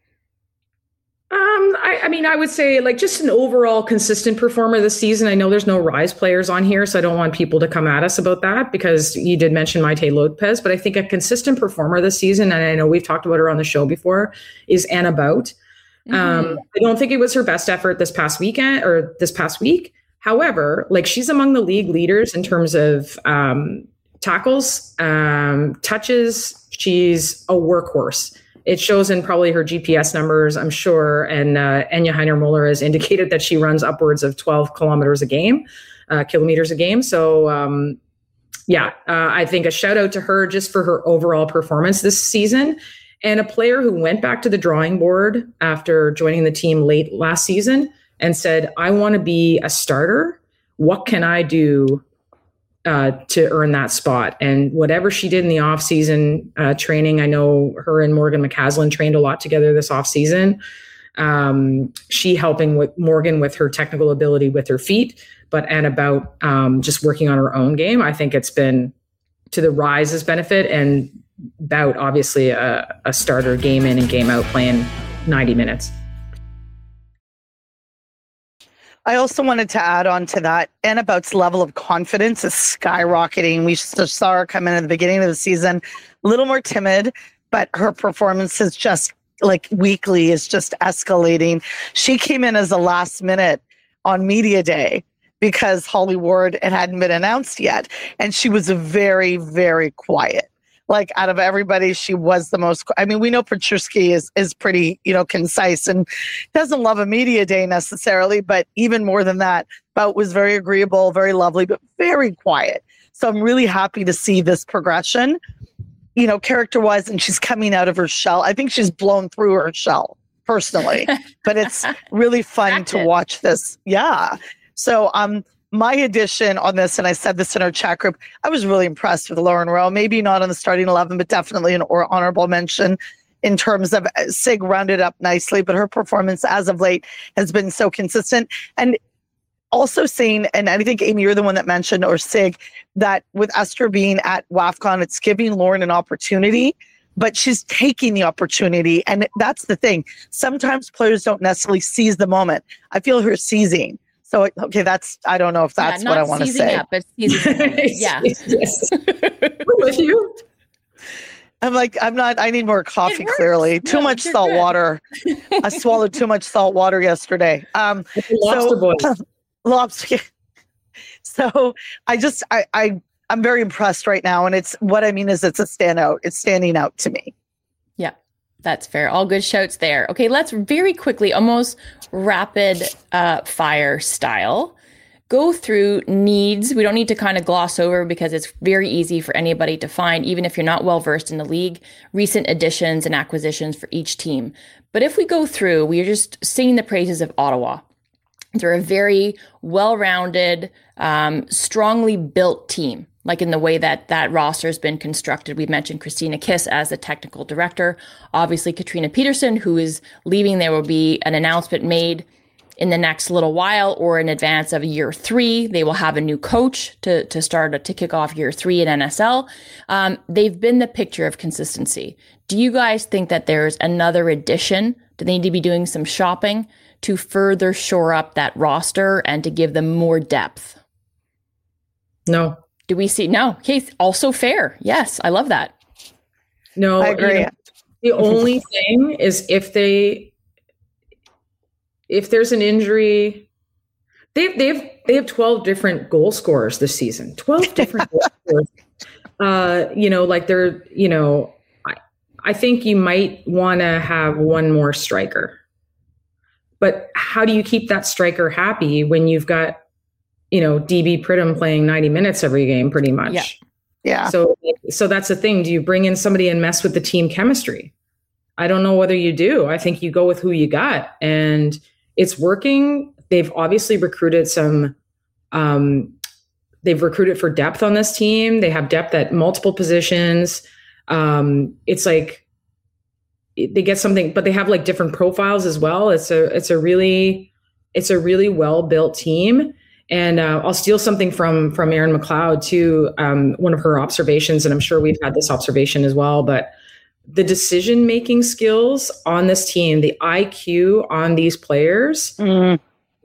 Um, I, I mean, I would say like just an overall consistent performer this season. I know there's no Rise players on here, so I don't want people to come at us about that, because you did mention Maite Lopez, but I think a consistent performer this season, and I know we've talked about her on the show before, is Anna Bout. Mm-hmm. Um, I don't think it was her best effort this past weekend or this past week. However, like she's among the league leaders in terms of um, tackles, um, touches. She's a workhorse. It shows in probably her G P S numbers, I'm sure. And uh, Enya Heiner-Muller has indicated that she runs upwards of twelve kilometers a game, uh, kilometers a game. So, um, yeah, uh, I think a shout out to her just for her overall performance this season. And a player who went back to the drawing board after joining the team late last season and said, I want to be a starter. What can I do Uh, to earn that spot? And whatever she did in the off-season uh, training, I know her and Morgan McCaslin trained a lot together this off-season. Um, she helping with Morgan with her technical ability with her feet, but and about um, just working on her own game. I think it's been to the Rise's benefit, and Bout obviously a, a starter game in and game out, playing ninety minutes. I also wanted to add on to that, Anna Bout's level of confidence is skyrocketing. We just saw her come in at the beginning of the season, a little more timid, but her performance is just like weekly is just escalating. She came in as a last minute on media day because Holly Ward, it hadn't been announced yet. And she was very, very quiet. Like out of everybody, she was the most, I mean, we know Petruski is, is pretty, you know, concise and doesn't love a media day necessarily, but even more than that, Bout was very agreeable, very lovely, but very quiet. So I'm really happy to see this progression. you know, character wise, and she's coming out of her shell. I think she's blown through her shell personally, but it's really fun to watch this. Yeah. So, um, my addition on this, and I said this in our chat group, I was really impressed with Lauren Rowe. Maybe not on the starting eleven, but definitely an or honorable mention in terms of Sig rounded up nicely, but her performance as of late has been so consistent. And also seeing, and I think, Amy, you're the one that mentioned, or Sig, that with Esther being at WAFCON, it's giving Lauren an opportunity, but she's taking the opportunity. And that's the thing. Sometimes players don't necessarily seize the moment. I feel her seizing. So, okay, that's, I don't know if that's yeah, what I want to say. Up, but seizing up. Yeah. Yes. We're with you. I'm like, I'm not, I need more coffee, clearly. Too no, much salt good. water. I swallowed too much salt water yesterday. Um, lobster so, boy. lobster. So I just, I, I, I'm very impressed right now. And it's, what I mean is it's a standout. It's standing out to me. Yeah. That's fair. All good shouts there. Okay, let's very quickly, almost rapid uh, fire style, go through needs. We don't need to kind of gloss over because it's very easy for anybody to find, even if you're not well versed in the league, recent additions and acquisitions for each team. But if we go through, we are just singing the praises of Ottawa. They're a very well-rounded, um, strongly built team. Like in the way that that roster has been constructed. We've mentioned Christina Kiss as the technical director. Obviously, Katrina Peterson, who is leaving. There will be an announcement made in the next little while or in advance of year three. They will have a new coach to, to start to kick off year three in N S L. Um, they've been the picture of consistency. Do you guys think that there's another addition? Do they need to be doing some shopping to further shore up that roster and to give them more depth? No. Do we see? No. Okay. Also fair. Yes. I love that. No, I agree. You know, the only thing is if they, if there's an injury, they've, they've, they have twelve different goal scorers this season, twelve different goal scorers. Uh, you know, like they're, you know, I, I think you might want to have one more striker, but how do you keep that striker happy when you've got, you know, D B Pridham playing ninety minutes every game pretty much. Yeah. Yeah. So, so that's the thing. Do you bring in somebody and mess with the team chemistry? I don't know whether you do. I think you go with who you got and it's working. They've obviously recruited some, um, they've recruited for depth on this team. They have depth at multiple positions. Um, it's like they get something, but they have like different profiles as well. It's a, it's a really, it's a really well-built team. And uh, I'll steal something from from Erin McLeod too. Um, one of her observations, and I'm sure we've had this observation as well. But the decision making skills on this team, the I Q on these players, mm.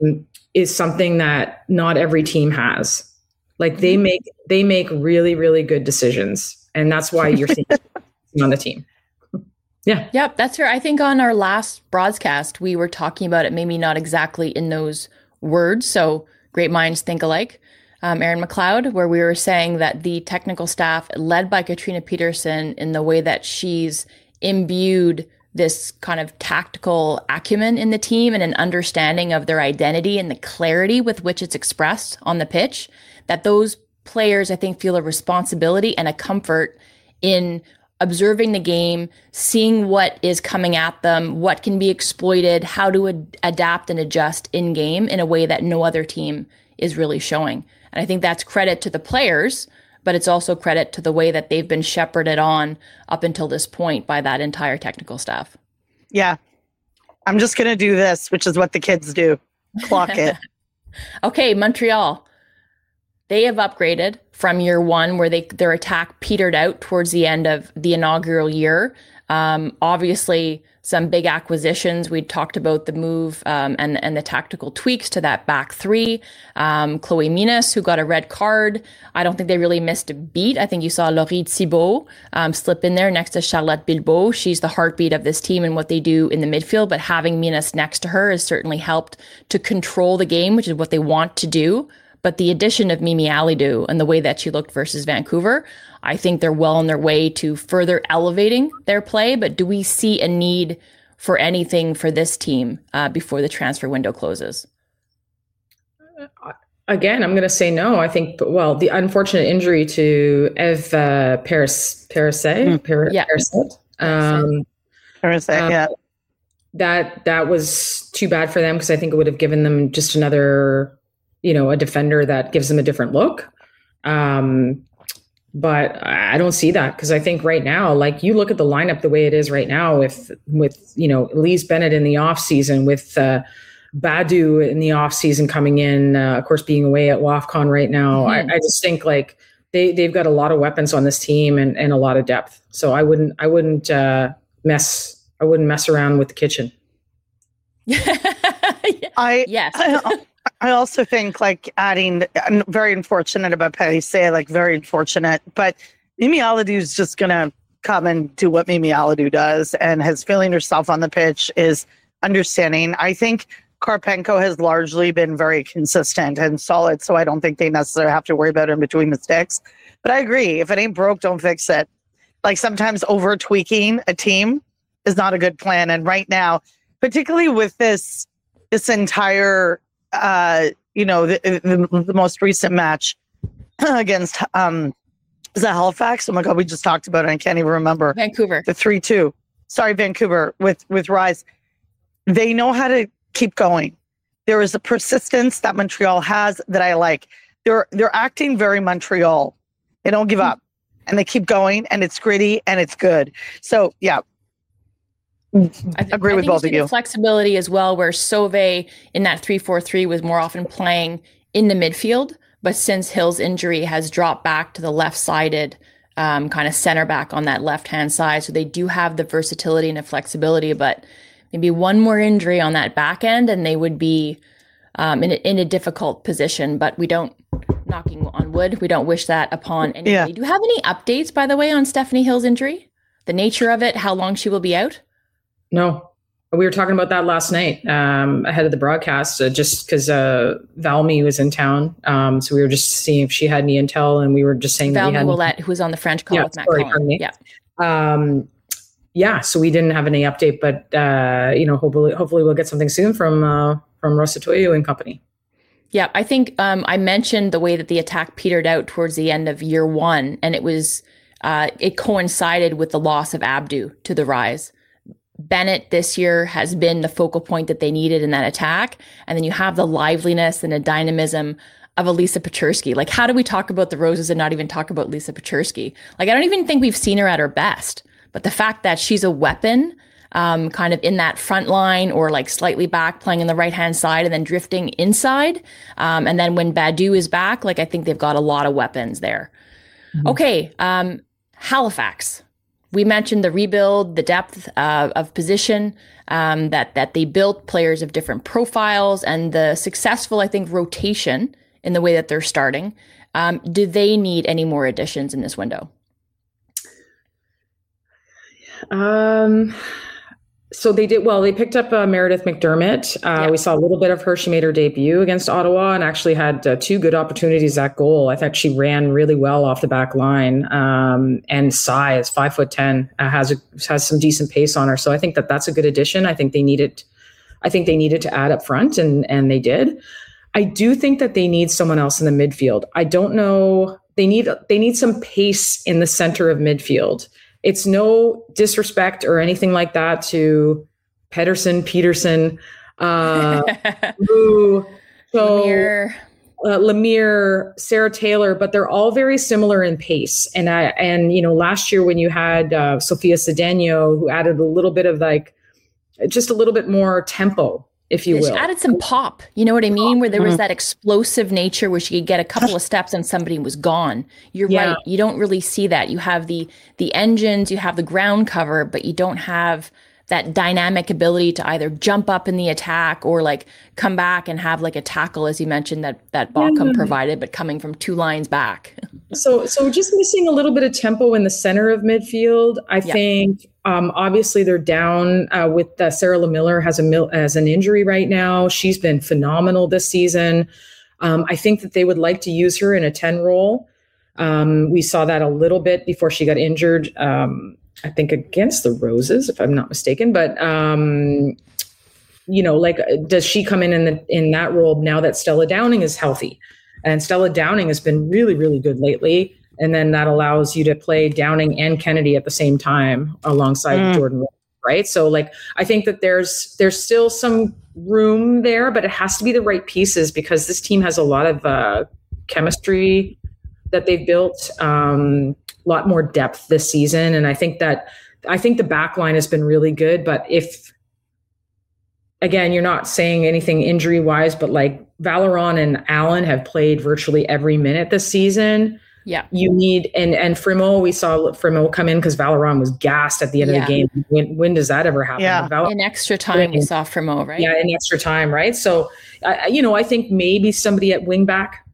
is something that not every team has. Like they make they make really really good decisions, and that's why you're seeing on the team. Yeah. Yep, that's fair. I think on our last broadcast we were talking about it, maybe not exactly in those words. So. Great minds think alike. Um, Erin McLeod, where we were saying that the technical staff led by Katrina Peterson in the way that she's imbued this kind of tactical acumen in the team and an understanding of their identity and the clarity with which it's expressed on the pitch, that those players, I think, feel a responsibility and a comfort in observing the game, seeing what is coming at them, what can be exploited, how to ad- adapt and adjust in game in a way that no other team is really showing. And I think that's credit to the players, but it's also credit to the way that they've been shepherded on up until this point by that entire technical staff. Yeah. I'm just going to do this, which is what the kids do. Clock it. Okay, Montreal. They have upgraded from year one, where they their attack petered out towards the end of the inaugural year. Um, obviously, some big acquisitions. We talked about the move um, and and the tactical tweaks to that back three. Um, Chloe Minas, who got a red card. I don't think they really missed a beat. I think you saw Laurie Thibault um, slip in there next to Charlotte Bilbao. She's the heartbeat of this team and what they do in the midfield. But having Minas next to her has certainly helped to control the game, which is what they want to do. But the addition of Mimi Alidou and the way that she looked versus Vancouver, I think they're well on their way to further elevating their play. But do we see a need for anything for this team uh, before the transfer window closes? Again, I'm going to say no. I think, well, the unfortunate injury to Ev uh, Paris, Parasite, Mm. Par- Yeah. Parasite, um, Parasite, uh, yeah. that that was too bad for them because I think it would have given them just another, you know, a defender that gives them a different look. Um, but I don't see that because I think right now, like you look at the lineup the way it is right now with with you know Elise Bennett in the off season, with uh, Badu in the off season coming in, uh, of course being away at WAFCON right now. Mhm. I, I just think like they they've got a lot of weapons on this team and, and a lot of depth. So I wouldn't I wouldn't uh, mess I wouldn't mess around with the kitchen. I Yes. I, I also think like adding, I'm very unfortunate about Patty Say, like very unfortunate, but Mimi Aladu is just going to come and do what Mimi Aladu does, and has feeling herself on the pitch is understanding. I think Karpenko has largely been very consistent and solid, so I don't think they necessarily have to worry about her in between the sticks. But I agree, if it ain't broke, don't fix it. Like sometimes over tweaking a team is not a good plan. And right now, particularly with this, this entire, uh, you know, the, the, the most recent match against, um, is that Halifax? Oh my God, we just talked about it. I can't even remember. Vancouver. The three two. Sorry, Vancouver with, with Rise. They know how to keep going. There is a persistence that Montreal has that I like. They're they're acting very Montreal. They don't give up and they keep going, and it's gritty and it's good. So yeah. I th- agree I with think both you of see you. the flexibility as well, where Sauvé in that three four three was more often playing in the midfield, but since Hill's injury has dropped back to the left-sided um, kind of center back on that left-hand side, so they do have the versatility and the flexibility, but maybe one more injury on that back end and they would be um, in, a, in a difficult position, but we don't, knocking on wood, we don't wish that upon anybody. Yeah. Do you have any updates, by the way, on Stephanie Hill's injury? The nature of it, how long she will be out? No, we were talking about that last night um, ahead of the broadcast, uh, just because uh, Valmy was in town. Um, so we were just seeing if she had any intel, and we were just saying that we Valmy had Willette, who was on the French call Yeah, with Matt sorry, Cullen. pardon me. Yeah. Um, yeah, so we didn't have any update, but uh, you know, hopefully, hopefully we'll get something soon from uh, from Rosatoyo and company. Yeah, I think um, I mentioned the way that the attack petered out towards the end of year one, and it was uh, it coincided with the loss of Abdu to the Rise. Bennett this year has been the focal point that they needed in that attack, and then you have the liveliness and the dynamism of a Lisa Pechersky. Like, how do we talk about the Roses and not even talk about Lisa Pechersky? Like, I don't even think we've seen her at her best, but the fact that she's a weapon, um, kind of in that front line or like slightly back, playing in the right hand side and then drifting inside, um, and then when Badu is back, like I think they've got a lot of weapons there. Mm-hmm. Okay, um, Halifax. We mentioned the rebuild, the depth uh, of position, um, that that they built players of different profiles, and the successful, I think, rotation in the way that they're starting. Um, do they need any more additions in this window? Um, so they did well. They picked up uh, Meredith McDermott. Uh, Yeah. We saw a little bit of her. She made her debut against Ottawa and actually had uh, two good opportunities at goal. I thought she ran really well off the back line. Um, and size, five foot ten, uh, has a, has some decent pace on her. So I think that that's a good addition. I think they needed, I think they needed to add up front, and and they did. I do think that they need someone else in the midfield. I don't know. They need they need some pace in the center of midfield. It's no disrespect or anything like that to Pedersen, Peterson, uh, Lou, so, Lemire. uh, Lemire, Sarah Taylor, but they're all very similar in pace. And I and you know, last year when you had uh, Sophia Cedeno, who added a little bit of like just a little bit more tempo, if you She will. added some pop, you know what I mean? Where there was that explosive nature where she could get a couple of steps and somebody was gone. You're Yeah. right. You don't really see that. You have the the engines, you have the ground cover, but you don't have that dynamic ability to either jump up in the attack or like come back and have like a tackle, as you mentioned, that that Baucom Yeah. provided, but coming from two lines back. So, so just missing a little bit of tempo in the center of midfield. I Yeah. think um, obviously they're down uh, with uh, Sarah Lemiller has a mil- has an injury right now. She's been phenomenal this season. Um, I think that they would like to use her in a ten role. Um, we saw that a little bit before she got injured. Um, I think against the Roses, if I'm not mistaken. But um, you know, like, does she come in in, the, in that role now that Stella Downing is healthy? And Stella Downing has been really, really good lately. And then that allows you to play Downing and Kennedy at the same time alongside mm. Jordan, right? So like, I think that there's there's still some room there, but it has to be the right pieces because this team has a lot of uh, chemistry that they've built, um, a lot more depth this season. And I think that, I think the back line has been really good, but if, again, you're not saying anything injury wise, but like Valeron and Allen have played virtually every minute this season. Yeah. You need, and, and Frimo, we saw Frimo come in because Valeron was gassed at the end yeah. of the game. When, when does that ever happen? Yeah. Val- in extra time, we saw Frimo, right? Yeah, in extra time, right? So, I, you know, I think maybe somebody at wing back,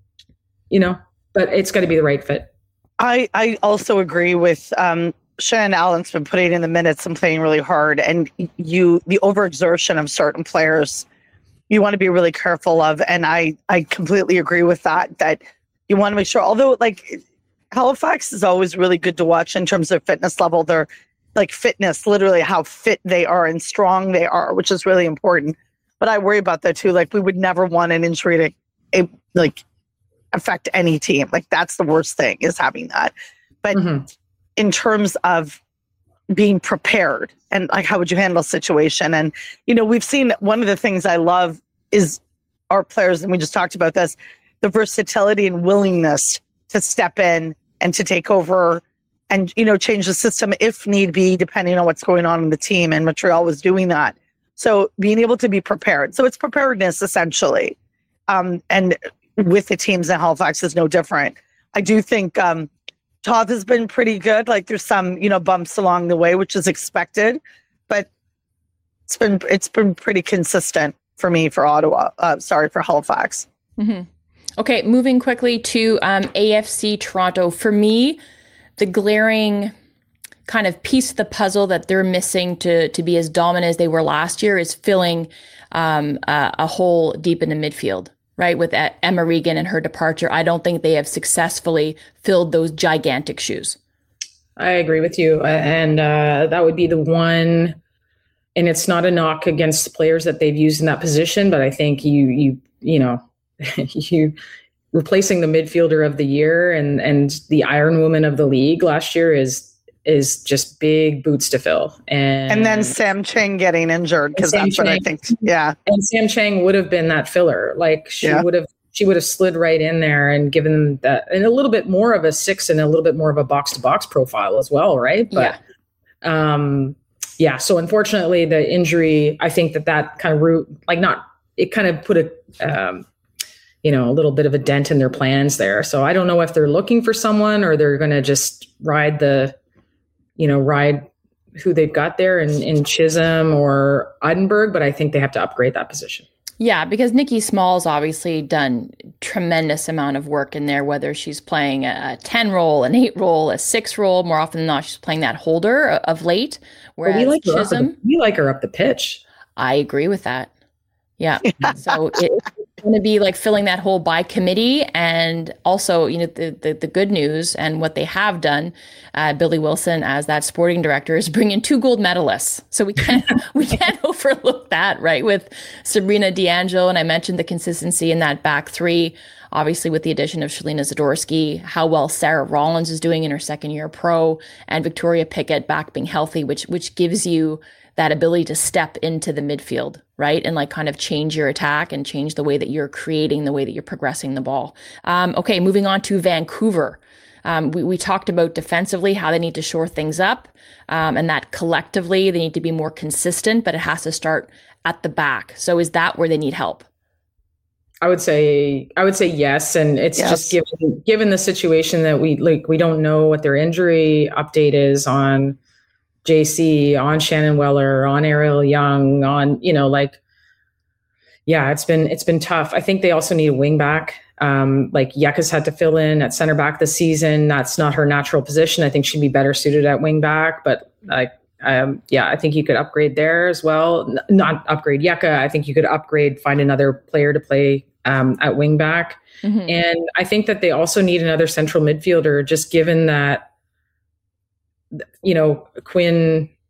you know, but it's got to be the right fit. I, I also agree with um, Shannon Allen's been putting in the minutes and playing really hard. And you, the overexertion of certain players, you want to be really careful of. And I, I completely agree with that, that you want to make sure, although like Halifax is always really good to watch in terms of fitness level. They're like fitness, literally how fit they are and strong they are, which is really important. But I worry about that too. Like we would never want an injury to a, like affect any team. Like that's the worst thing is having that. But mm-hmm. in terms of being prepared and like, how would you handle a situation? And, you know, we've seen one of the things I love is our players, and we just talked about this, the versatility and willingness to step in and to take over and, you know, change the system if need be, depending on what's going on in the team. And Montreal was doing that. So being able to be prepared. So it's preparedness essentially. Um, and with the teams in Halifax is no different. I do think um, Toth has been pretty good. Like there's some, you know, bumps along the way, which is expected, but it's been, it's been pretty consistent for me for Ottawa. Uh, sorry, for Halifax. Mm-hmm. Okay, moving quickly to um, A F C Toronto. For me, the glaring kind of piece of the puzzle that they're missing to to be as dominant as they were last year is filling um, a, a hole deep in the midfield, right? With Emma Regan and her departure, I don't think they have successfully filled those gigantic shoes. I agree with you. And uh, that would be the one, and it's not a knock against the players that they've used in that position, but I think you, you, you know, you replacing the midfielder of the year and and the Iron Woman of the league last year is is just big boots to fill. And and then Sam Chang getting injured because that's Chang, what I think. Yeah, and Sam Chang would have been that filler. Like she yeah. would have she would have slid right in there and given them that and a little bit more of a six and a little bit more of a box to box profile as well, right? But yeah. um, yeah. So unfortunately, the injury, I think that that kind of root like not it kind of put a um, you know, a little bit of a dent in their plans there. So I don't know if they're looking for someone or they're going to just ride the, you know, ride who they've got there in, in Chisholm or Edinburgh, but I think they have to upgrade that position. Yeah, because Nikki Small's obviously done tremendous amount of work in there, whether she's playing a ten role, an eight role, a six role. More often than not, she's playing that holder of late. Whereas well, we like Chisholm, the, we like her up the pitch. I agree with that. Yeah. So it, it's going to be like filling that hole by committee. And also, you know, the, the, the good news and what they have done, uh, Billy Wilson as that sporting director is bringing two gold medalists. So we can't, we can't overlook that, right? With Sabrina D'Angelo. And I mentioned the consistency in that back three, obviously with the addition of Shalina Zadorsky, how well Sarah Rollins is doing in her second year pro, and Victoria Pickett back being healthy, which, which gives you that ability to step into the midfield, right? And like kind of change your attack and change the way that you're creating, the way that you're progressing the ball. Um, okay, moving on to Vancouver. Um, we, we talked about defensively, how they need to shore things up, um, and that collectively they need to be more consistent, but it has to start at the back. So is that where they need help? I would say, I would say yes. And it's yes. just given, given the situation that we like, we don't know what their injury update is on J C, on Shannon Weller, on Ariel Young, on, you know, like, yeah, it's been, it's been tough. I think they also need a wing back. Um, like Yeka's had to fill in at center back this season. That's not her natural position. I think she'd be better suited at wing back, but like, um, yeah, I think you could upgrade there as well. N- not upgrade Yeka. I think you could upgrade, find another player to play um, at wing back. Mm-hmm. And I think that they also need another central midfielder, just given that, you know, Quinn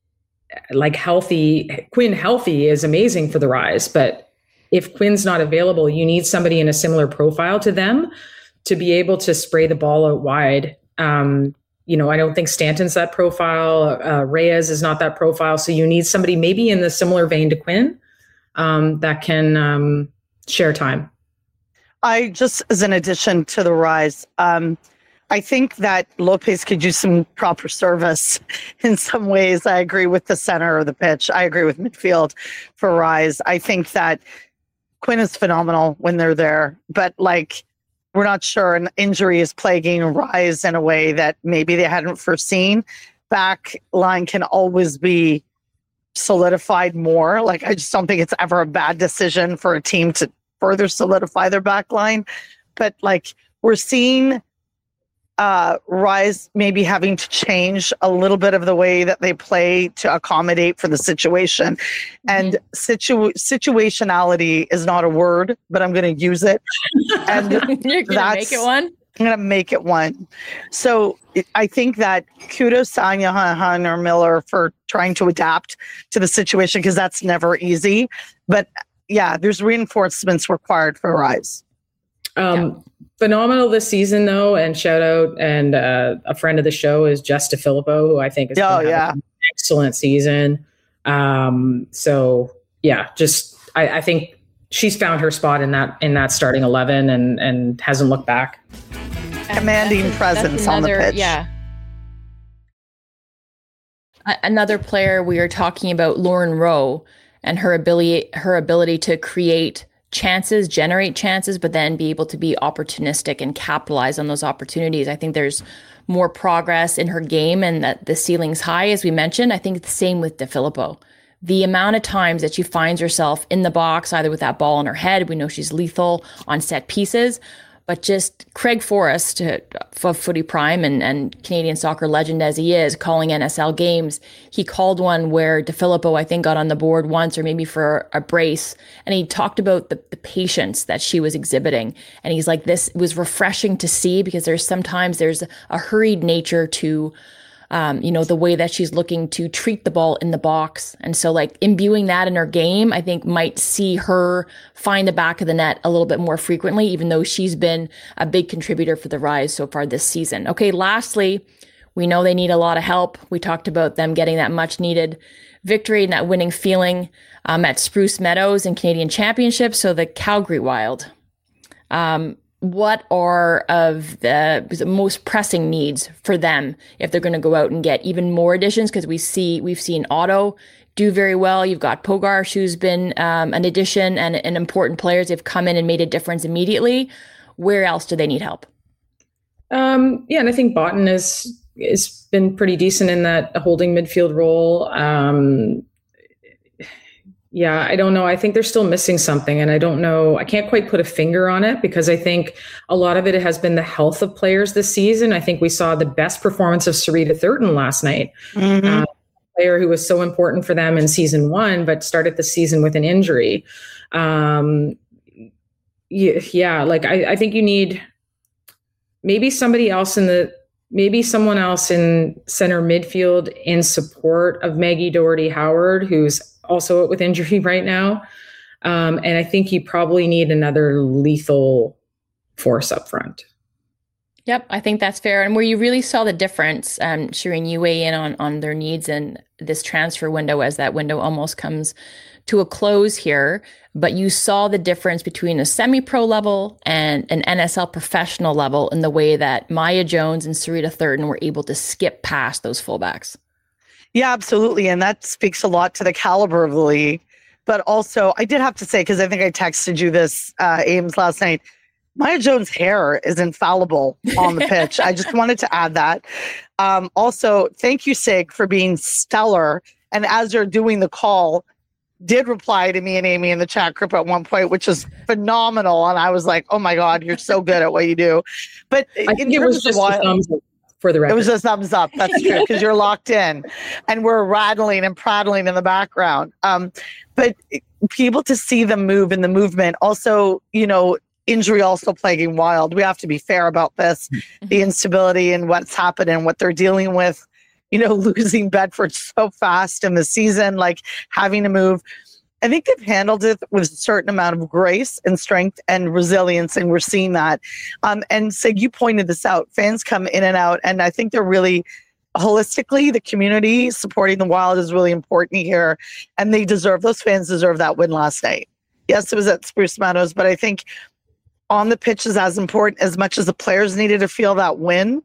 like healthy, Quinn healthy is amazing for the Rise. But if Quinn's not available, you need somebody in a similar profile to them to be able to spray the ball out wide. Um, you know, I don't think Stanton's that profile. Uh, Reyes is not that profile. So you need somebody maybe in the similar vein to Quinn um, that can um, share time. I just, as an addition to the Rise, um, I think that Lopez could use some proper service in some ways. I agree with the center of the pitch. I agree with midfield for Rise. I think that Quinn is phenomenal when they're there, but like, we're not sure an injury is plaguing Rise in a way that maybe they hadn't foreseen. Back line can always be solidified more. Like, I just don't think it's ever a bad decision for a team to further solidify their back line. But like, we're seeing uh, Rise maybe having to change a little bit of the way that they play to accommodate for the situation. Mm-hmm. And situ- situationality is not a word, but I'm going to use it. And You're going to make it one? I'm going to make it one. So I think that kudos to Anya Hunter Miller for trying to adapt to the situation, because that's never easy. But yeah, there's reinforcements required for Rise. Um, yeah. Phenomenal this season, though, and shout out, and uh, a friend of the show is Jess DeFilippo, who I think is oh, yeah. an excellent season. Um, so yeah, just I, I think she's found her spot in that in that starting eleven, and and hasn't looked back. Commanding that's, presence that's another, on the pitch. Yeah. Another player we are talking about, Lauren Rowe, and her ability her ability to create chances, generate chances, but then be able to be opportunistic and capitalize on those opportunities. I think there's more progress in her game, and that the ceiling's high, as we mentioned. I think it's the same with DeFilippo. The amount of times that she finds herself in the box, either with that ball in her head, we know she's lethal on set pieces, but just Craig Forrest of Footy Prime and, and Canadian soccer legend as he is, calling N S L games. He called one where DeFilippo, I think, got on the board once, or maybe for a brace. And he talked about the, the patience that she was exhibiting. And he's like, this was refreshing to see, because there's sometimes there's a hurried nature to Um, you know, the way that she's looking to treat the ball in the box. And so like imbuing that in her game, I think might see her find the back of the net a little bit more frequently, even though she's been a big contributor for the Rise so far this season. Okay, lastly, we know they need a lot of help. We talked about them getting that much needed victory and that winning feeling um, at Spruce Meadows in Canadian Championship. So the Calgary Wild. Um, What are of the, the most pressing needs for them if they're going to go out and get even more additions? Because we see we've seen Otto do very well. You've got Pogarsh, who's been um, an addition and an important players. They've come in and made a difference immediately. Where else do they need help? Um, yeah, and I think Botten is has been pretty decent in that holding midfield role. Um, Yeah, I don't know. I think they're still missing something, and I don't know. I can't quite put a finger on it, because I think a lot of it has been the health of players this season. I think we saw the best performance of Sarita Thurton last night, mm-hmm. uh, a player who was so important for them in season one, but started the season with an injury. Um, yeah, yeah, like I, I think you need maybe somebody else in the, maybe someone else in center midfield in support of Maggie Doherty-Howard, who's also with injury right now. Um, and I think you probably need another lethal force up front. Yep, I think that's fair. And where you really saw the difference, um, Shireen, you weigh in on, on their needs and this transfer window as that window almost comes to a close here. But you saw the difference between a semi-pro level and an N S L professional level in the way that Maya Jones and Sarita Thurton were able to skip past those fullbacks. Yeah, absolutely. And that speaks a lot to the caliber of the league. But also, I did have to say, because I think I texted you this, uh, Ames, last night, Maya Jones' hair is infallible on the pitch. I just wanted to add that. Um, also, thank you, Sig, for being stellar. And as you're doing the call, did reply to me and Amy in the chat group at one point, which is phenomenal. And I was like, oh my God, you're so good at what you do. But I think it was just a thumbs up. For the record. It was a thumbs up. That's true, because you're locked in and we're rattling and prattling in the background. Um, but people to see them move in the movement. Also, you know, injury also plaguing Wild. We have to be fair about this. Mm-hmm. The instability and what's happened and what they're dealing with you know, losing Bedford so fast in the season, like having to move. I think they've handled it with a certain amount of grace and strength and resilience, and we're seeing that. Um, and so you pointed this out, fans come in and out, and I think they're really, holistically, the community supporting the Wild is really important here, and they deserve, those fans deserve that win last night. Yes, it was at Spruce Meadows, but I think on the pitch is as important as much as the players needed to feel that win.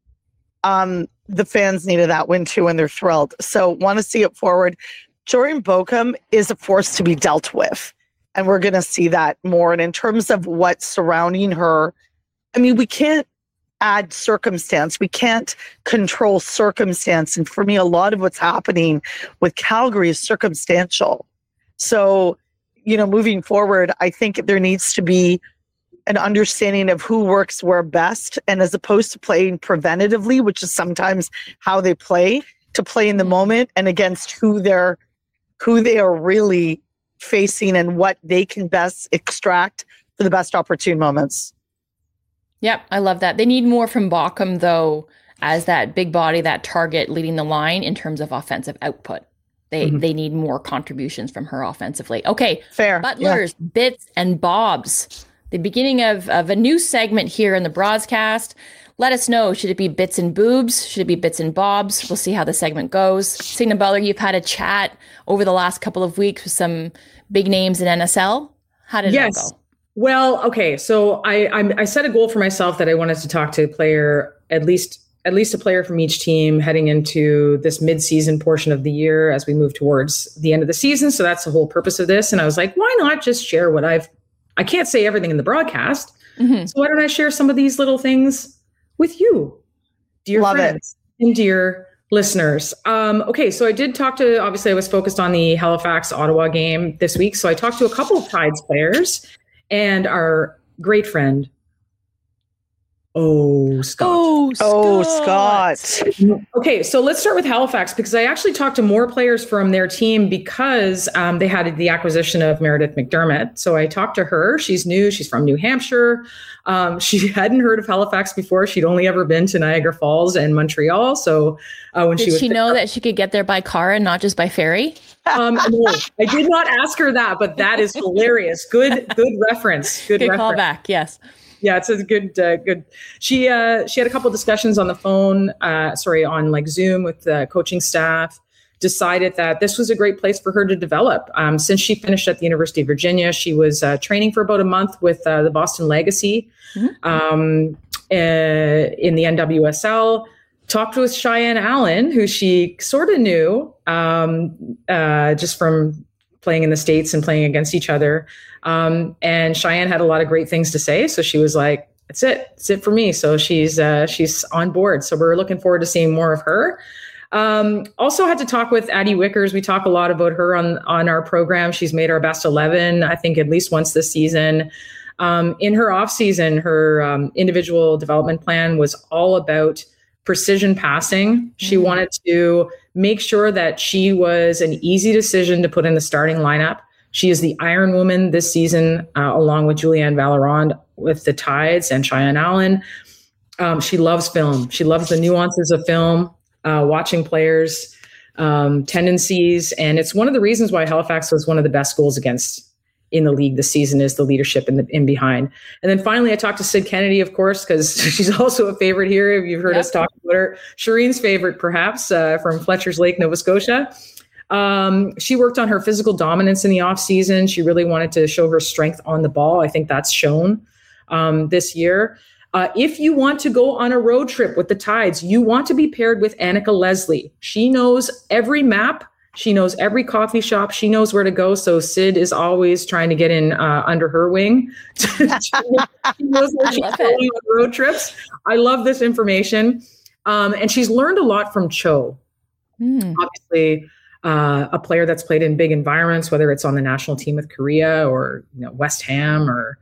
Um, the fans needed that win too, and they're thrilled. So want to see it forward. Jordie Boekum is a force to be dealt with, and we're going to see that more. And in terms of what's surrounding her, I mean, we can't add circumstance. We can't control circumstance. And for me, a lot of what's happening with Calgary is circumstantial. So, you know, moving forward, I think there needs to be an understanding of who works where best. And as opposed to playing preventatively, which is sometimes how they play, to play in the moment and against who they're who they are really facing and what they can best extract for the best opportune moments. Yep, I love that. They need more from Boekum, though, as that big body, that target leading the line in terms of offensive output. They mm-hmm. they need more contributions from her offensively. Okay, fair. Butlers, yeah. Bits and Bobs. The beginning of, of a new segment here in the broadcast. Let us know, should it be Bits and Boobs? Should it be Bits and Bobs? We'll see how the segment goes. Signa Butler, you've had a chat over the last couple of weeks with some big names in N S L. How did yes. that go? Well, okay. So I, I I set a goal for myself that I wanted to talk to a player, at least at least a player from each team heading into this mid-season portion of the year as we move towards the end of the season. So that's the whole purpose of this. And I was like, why not just share what I've, I can't say everything in the broadcast. Mm-hmm. So why don't I share some of these little things with you, dear Love friends it. and dear listeners. Um, okay, so I did talk to, obviously I was focused on the Halifax-Ottawa game this week. So I talked to a couple of Tides players and our great friend, Oh, Scott. Oh, Scott. Oh, Scott. Okay, so let's start with Halifax because I actually talked to more players from their team because um, they had the acquisition of Meredith McDermott. So I talked to her. She's new. She's from New Hampshire. Um, she hadn't heard of Halifax before. She'd only ever been to Niagara Falls and Montreal. So uh, when did she was she know there, that she could get there by car and not just by ferry? Um, no, I did not ask her that, but that is hilarious. Good, good reference. Good, good reference. callback. Yes. Yeah, it's a good, uh, good. She uh, she had a couple of discussions on the phone, uh, sorry, on like Zoom with the coaching staff. Decided that this was a great place for her to develop. Um, since she finished at the University of Virginia, she was uh, training for about a month with uh, the Boston Legacy mm-hmm. um, uh, in the N W S L. Talked with Cheyenne Allen, who she sort of knew um, uh, just from playing in the States and playing against each other. Um, and Cheyenne had a lot of great things to say. So she was like, that's it. That's it for me. So she's, uh, she's on board. So we're looking forward to seeing more of her. Um, also had to talk with Addie Wickers. We talk a lot about her on, on our program. She's made our best eleven, I think at least once this season. Um, in her off season, her um, individual development plan was all about precision passing. She mm-hmm. wanted to make sure that she was an easy decision to put in the starting lineup. She is the Iron Woman this season, uh, along with Julianne Vallerand with the Tides and Cheyenne Allen. Um, she loves film. She loves the nuances of film, uh, watching players, um, tendencies. And it's one of the reasons why Halifax was one of the best goals against in the league this season is the leadership in the in behind. And then finally, I talked to Sid Kennedy, of course, because she's also a favorite here. If you've heard yep. us talk about her, Shireen's favorite, perhaps, uh, from Fletcher's Lake, Nova Scotia. Um, she worked on her physical dominance in the off season. She really wanted to show her strength on the ball. I think that's shown um, this year. Uh, if you want to go on a road trip with the Tides, you want to be paired with Annika Leslie. She knows every map. She knows every coffee shop. She knows where to go. So Sid is always trying to get in uh, under her wing. She knows where she's going on road trips. I love this information. Um, and she's learned a lot from Cho. Mm. Obviously, uh, a player that's played in big environments, whether it's on the national team with Korea or you know West Ham or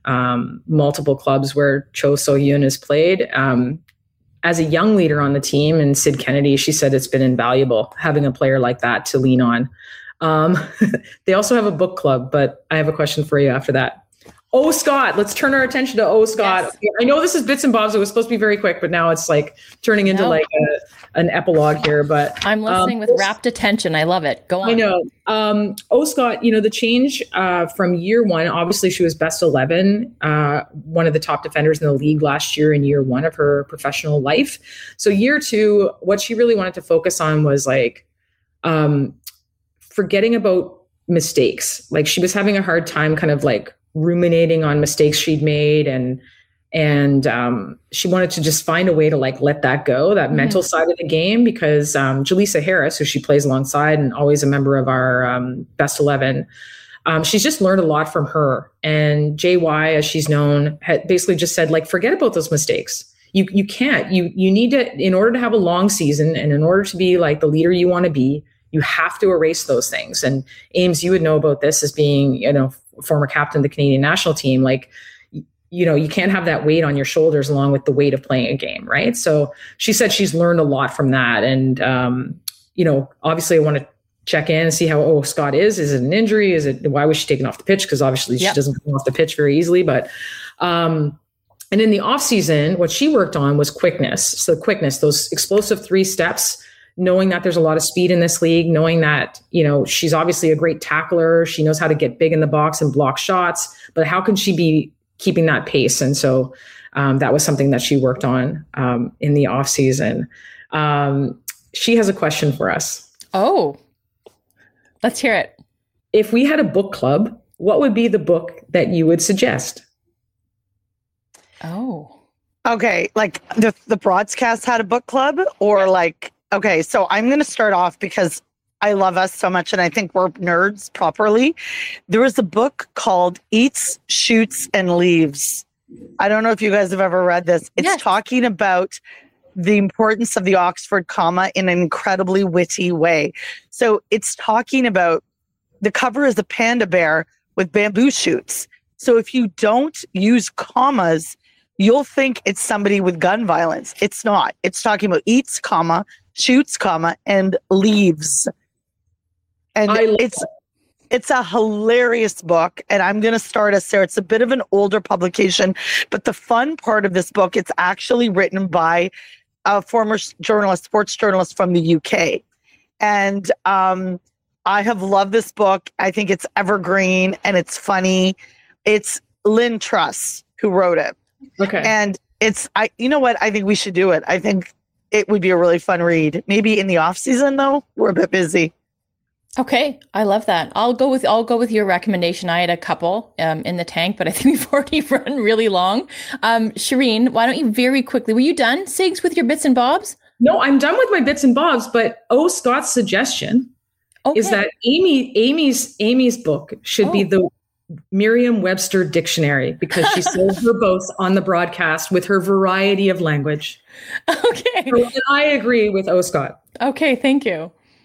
um, multiple clubs where Cho So-Yoon has played. Um, As a young leader on the team, and Sid Kennedy, she said it's been invaluable having a player like that to lean on. Um, they also have a book club, but I have a question for you after that. Oh, Scott. Let's turn our attention to Oh, Scott. Yes. I know this is bits and bobs. It was supposed to be very quick, but now it's like turning into No. like a, an epilogue here. But I'm listening um, with rapt attention. I love it. Go on. I know. Um, oh, Scott, you know, the change uh, from year one, obviously she was best eleven, uh, one of the top defenders in the league last year in year one of her professional life. So year two, what she really wanted to focus on was like um, forgetting about mistakes. Like she was having a hard time kind of like ruminating on mistakes she'd made, and and um, she wanted to just find a way to like let that go, that mm-hmm. mental side of the game, because um, Jaleesa Harris, who she plays alongside and always a member of our um, best eleven, um, she's just learned a lot from her. And J Y, as she's known, had basically just said, like, forget about those mistakes. You you can't. You you need to, in order to have a long season and in order to be like the leader you want to be, you have to erase those things. And Ames, you would know about this as being, you know, former captain of the Canadian national team. Like, you know, you can't have that weight on your shoulders along with the weight of playing a game, right? So she said she's learned a lot from that. And, um, you know, obviously I want to check in and see how, oh, Scott is. Is it an injury? Is it, why was she taken off the pitch? Because obviously yep. she doesn't come off the pitch very easily. But, um, and in the off season, what she worked on was quickness. So quickness, those explosive three steps, knowing that there's a lot of speed in this league, knowing that, you know, she's obviously a great tackler. She knows how to get big in the box and block shots, but how can she be keeping that pace? And so um, that was something that she worked on um, in the off season. Um, she has a question for us. Oh, let's hear it. If we had a book club, what would be the book that you would suggest? Oh, okay. Like the, the broadcast had a book club, or like, okay, so I'm going to start off because I love us so much and I think we're nerds properly. There was a book called Eats, Shoots, and Leaves. I don't know if you guys have ever read this. It's yes. talking about the importance of the Oxford comma in an incredibly witty way. So it's talking about, the cover is a panda bear with bamboo shoots. So if you don't use commas, you'll think it's somebody with gun violence. It's not. It's talking about eats, comma, shoots, comma, and leaves. And it's that. It's a hilarious book. And I'm going to start us there. It's a bit of an older publication, but the fun part of this book, it's actually written by a former journalist, sports journalist from the U K. And um, I have loved this book. I think it's evergreen and it's funny. It's Lynn Truss who wrote it. Okay. And it's, I, you know what? I think we should do it. I think it would be a really fun read. Maybe in the off season though, we're a bit busy. Okay, I love that. I'll go with I'll go with your recommendation. I had a couple um, in the tank, but I think we've already run really long. Um, Shireen, why don't you very quickly? Were you done, Sigs, with your bits and bobs? No, I'm done with my bits and bobs. But oh, Scott's suggestion okay. is that Amy Amy's Amy's book should oh. be the Merriam-Webster dictionary, because she sold her both on the broadcast with her variety of language. Okay, so, and I agree with oh, Scott. Okay, thank you.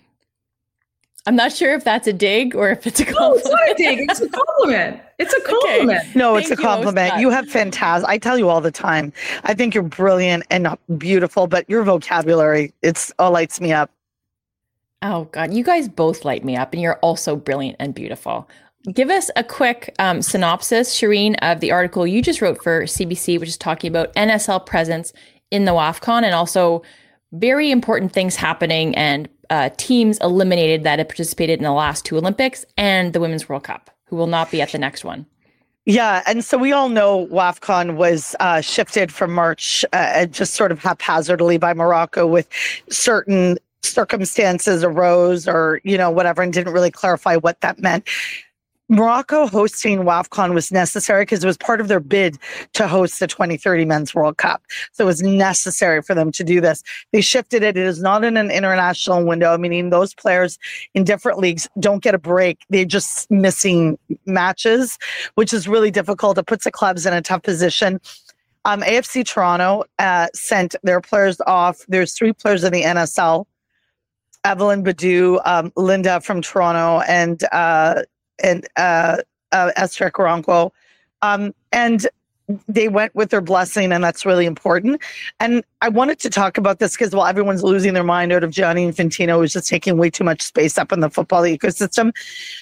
I'm not sure if that's a dig or if it's a compliment. No, it's not a dig. It's a compliment. It's a compliment. Okay. No, it's Thank a compliment. You, you have fantastic. I tell you all the time. I think you're brilliant and beautiful, but your vocabulary, it's all lights me up. Oh God, you guys both light me up, and you're also brilliant and beautiful. Give us a quick um, synopsis, Shireen, of the article you just wrote for C B C, which is talking about N S L presence in the WAFCON and also very important things happening and uh, teams eliminated that had participated in the last two Olympics and the Women's World Cup, who will not be at the next one. Yeah, and so we all know WAFCON was uh, shifted from March uh, just sort of haphazardly by Morocco, with certain circumstances arose or, you know, whatever, and didn't really clarify what that meant. Morocco hosting WAFCON was necessary because it was part of their bid to host the twenty thirty Men's World Cup. So it was necessary for them to do this. They shifted it. It is not in an international window, meaning those players in different leagues don't get a break. They're just missing matches, which is really difficult. It puts the clubs in a tough position. Um, A F C Toronto uh, sent their players off. There's three players in the N S L, Evelyn Badou, um, Linda from Toronto, and uh, and uh, uh, Esther Caronco. Um, and they went with their blessing, and that's really important. And I wanted to talk about this because, while everyone's losing their mind out of Gianni Infantino, who's just taking way too much space up in the football ecosystem,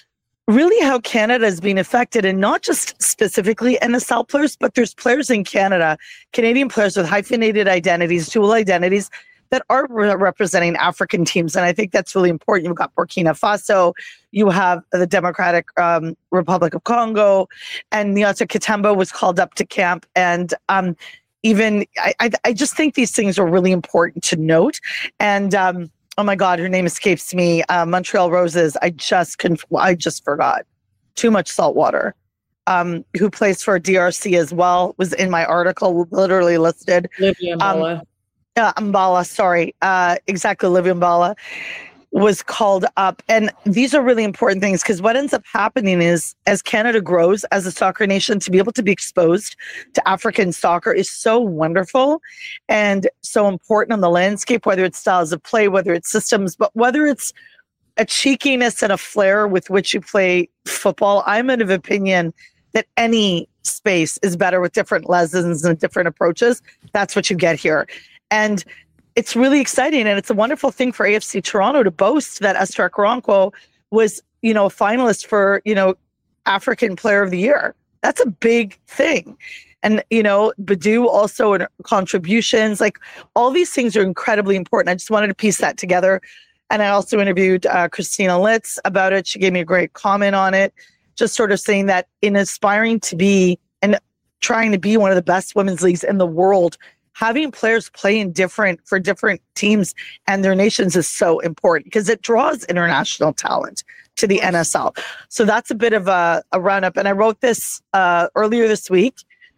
really how Canada is being affected, and not just specifically N S L players, but there's players in Canada, Canadian players with hyphenated identities, dual identities that are re- representing African teams. And I think that's really important. You've got Burkina Faso, you have the Democratic um, Republic of Congo, and Nyota Katemba was called up to camp. And um, even, I, I, I just think these things are really important to note. And um, oh my God, her name escapes me. Uh, Montreal Roses. I just conf- I just forgot. Too much salt water. Um, who plays for D R C as well, was in my article, literally listed. Olivia Mbala. Um, uh, Mbala, sorry. Uh, exactly, Olivia Mbala was called up. And these are really important things, because what ends up happening is, as Canada grows as a soccer nation, to be able to be exposed to African soccer is so wonderful and so important on the landscape, whether it's styles of play, whether it's systems, but whether it's a cheekiness and a flair with which you play football. I'm of opinion that any space is better with different lessons and different approaches. That's what you get here. And it's really exciting, and it's a wonderful thing for A F C Toronto to boast that Esther Okoronkwo was, you know, a finalist for, you know, African Player of the Year. That's a big thing. And, you know, Badu also in contributions, like all these things are incredibly important. I just wanted to piece that together. And I also interviewed uh, Christina Litz about it. She gave me a great comment on it, just sort of saying that in aspiring to be and trying to be one of the best women's leagues in the world, having players play in different for different teams and their nations is so important, because it draws international talent to the N S L. So that's a bit of a, a run up. And I wrote this uh, earlier this week,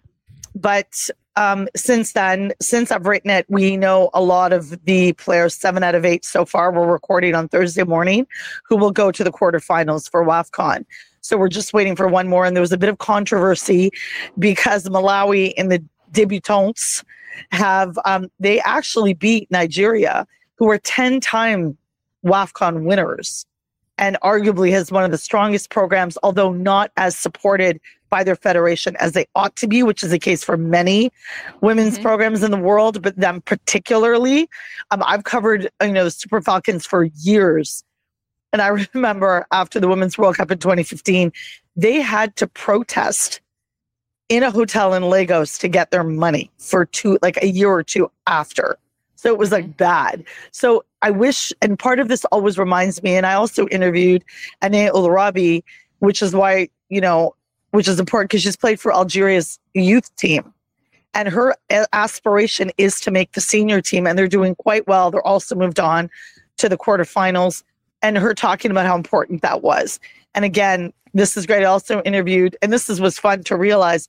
but um, since then, since I've written it, we know a lot of the players, seven out of eight so far. We're recording on Thursday morning, who will go to the quarterfinals for WAFCON. So we're just waiting for one more. And there was a bit of controversy because Malawi in the debutantes have, um, they actually beat Nigeria, who are ten-time WAFCON winners and arguably has one of the strongest programs, although not as supported by their federation as they ought to be, which is the case for many women's mm-hmm. programs in the world, but them particularly. Um, I've covered, you know, the Super Falcons for years. And I remember after the Women's World Cup in twenty fifteen, they had to protest in a hotel in Lagos to get their money for two, like a year or two after. So it was like bad. So I wish, and part of this always reminds me, and I also interviewed Ane Olarabi, which is why, you know, which is important because she's played for Algeria's youth team. And her aspiration is to make the senior team, and they're doing quite well. They're also moved on to the quarterfinals, and her talking about how important that was. And again, this is great. I also interviewed, and this is, was fun to realize,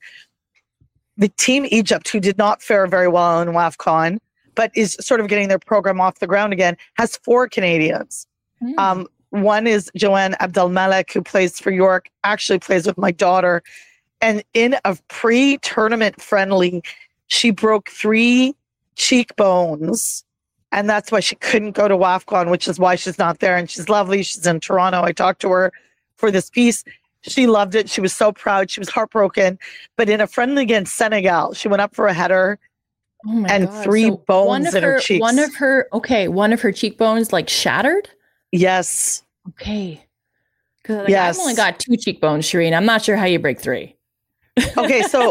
the team Egypt, who did not fare very well in WAFCON, but is sort of getting their program off the ground again, has four Canadians. Mm. Um, one is Joanne Abdelmalek, who plays for York, actually plays with my daughter. And in a pre-tournament friendly, she broke three cheekbones. And that's why she couldn't go to WAFCON, which is why she's not there. And she's lovely. She's in Toronto. I talked to her for this piece. She loved it. She was so proud. She was heartbroken. But in a friendly against Senegal, she went up for a header oh my and God. three so bones in her, her cheeks. One of her, okay, one of her cheekbones like shattered? Yes. Okay. Because like, yes. I've only got two cheekbones, Shireen. I'm not sure how you break three. Okay, so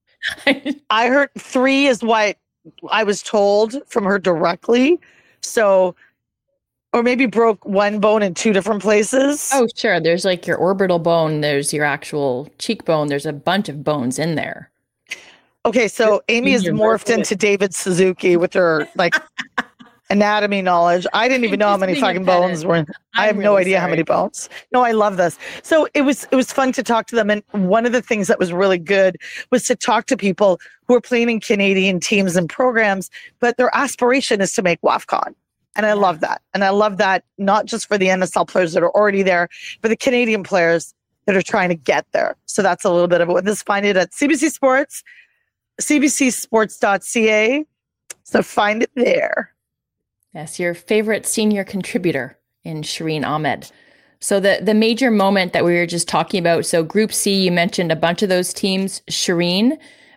I heard three is what I was told from her directly. So, or maybe broke one bone in two different places. Oh, sure. There's like your orbital bone. There's your actual cheekbone. There's a bunch of bones in there. Okay, so Amy is morphed into David Suzuki with her like anatomy knowledge. I didn't even know how many fucking bones were in. I have no idea how many bones. No, I love this. So it was it was fun to talk to them. And one of the things that was really good was to talk to people who are playing in Canadian teams and programs, but their aspiration is to make WAFCON. And I love that. And I love that not just for the N S L players that are already there, but the Canadian players that are trying to get there. So that's a little bit of it. Let's find it at C B C Sports, c b c sports dot c a. So find it there. Yes, your favorite senior contributor in Shireen Ahmed. So the, the major moment that we were just talking about, so Group C, you mentioned a bunch of those teams. Shireen,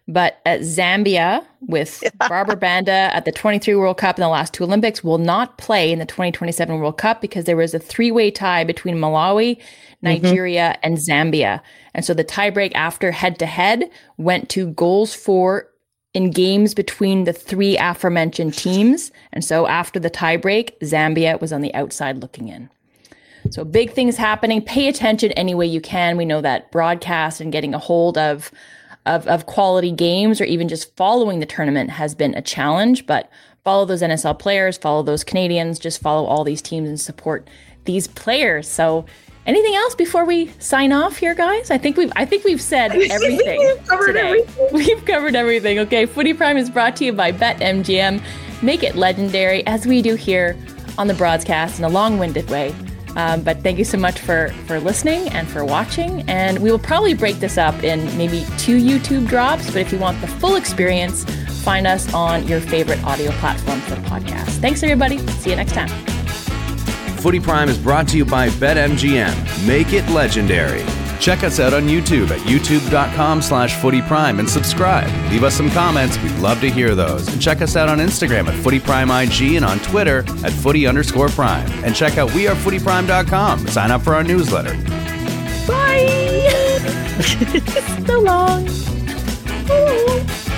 But at Zambia, with Barbara Banda at the twenty-three World Cup and the last two Olympics, will not play in the twenty twenty-seven World Cup because there was a three-way tie between Malawi, Nigeria, mm-hmm. and Zambia. And so the tiebreak after head-to-head went to goals for in games between the three aforementioned teams. And so after the tiebreak, Zambia was on the outside looking in. So big things happening. Pay attention any way you can. We know that broadcast and getting a hold of, of, of quality games or even just following the tournament has been a challenge, but follow those N S L players, follow those Canadians, just follow all these teams and support these players. So anything else before we sign off here, guys? I think we've I think we've said everything we've covered today. Everything. We've covered everything. Okay, Footy Prime is brought to you by BetMGM. Make it legendary, as we do here on the broadcast in a long-winded way. Um, but thank you so much for, for listening and for watching. And we will probably break this up in maybe two YouTube drops. But if you want the full experience, find us on your favorite audio platform for podcasts. Thanks, everybody. See you next time. Footy Prime is brought to you by BetMGM. Make it legendary. Check us out on YouTube at youtube.com slash footyprime and subscribe. Leave us some comments. We'd love to hear those. And check us out on Instagram at footyprimeig and on Twitter at footy underscore prime. And check out we are footy prime dot com. Sign up for our newsletter. Bye! So long.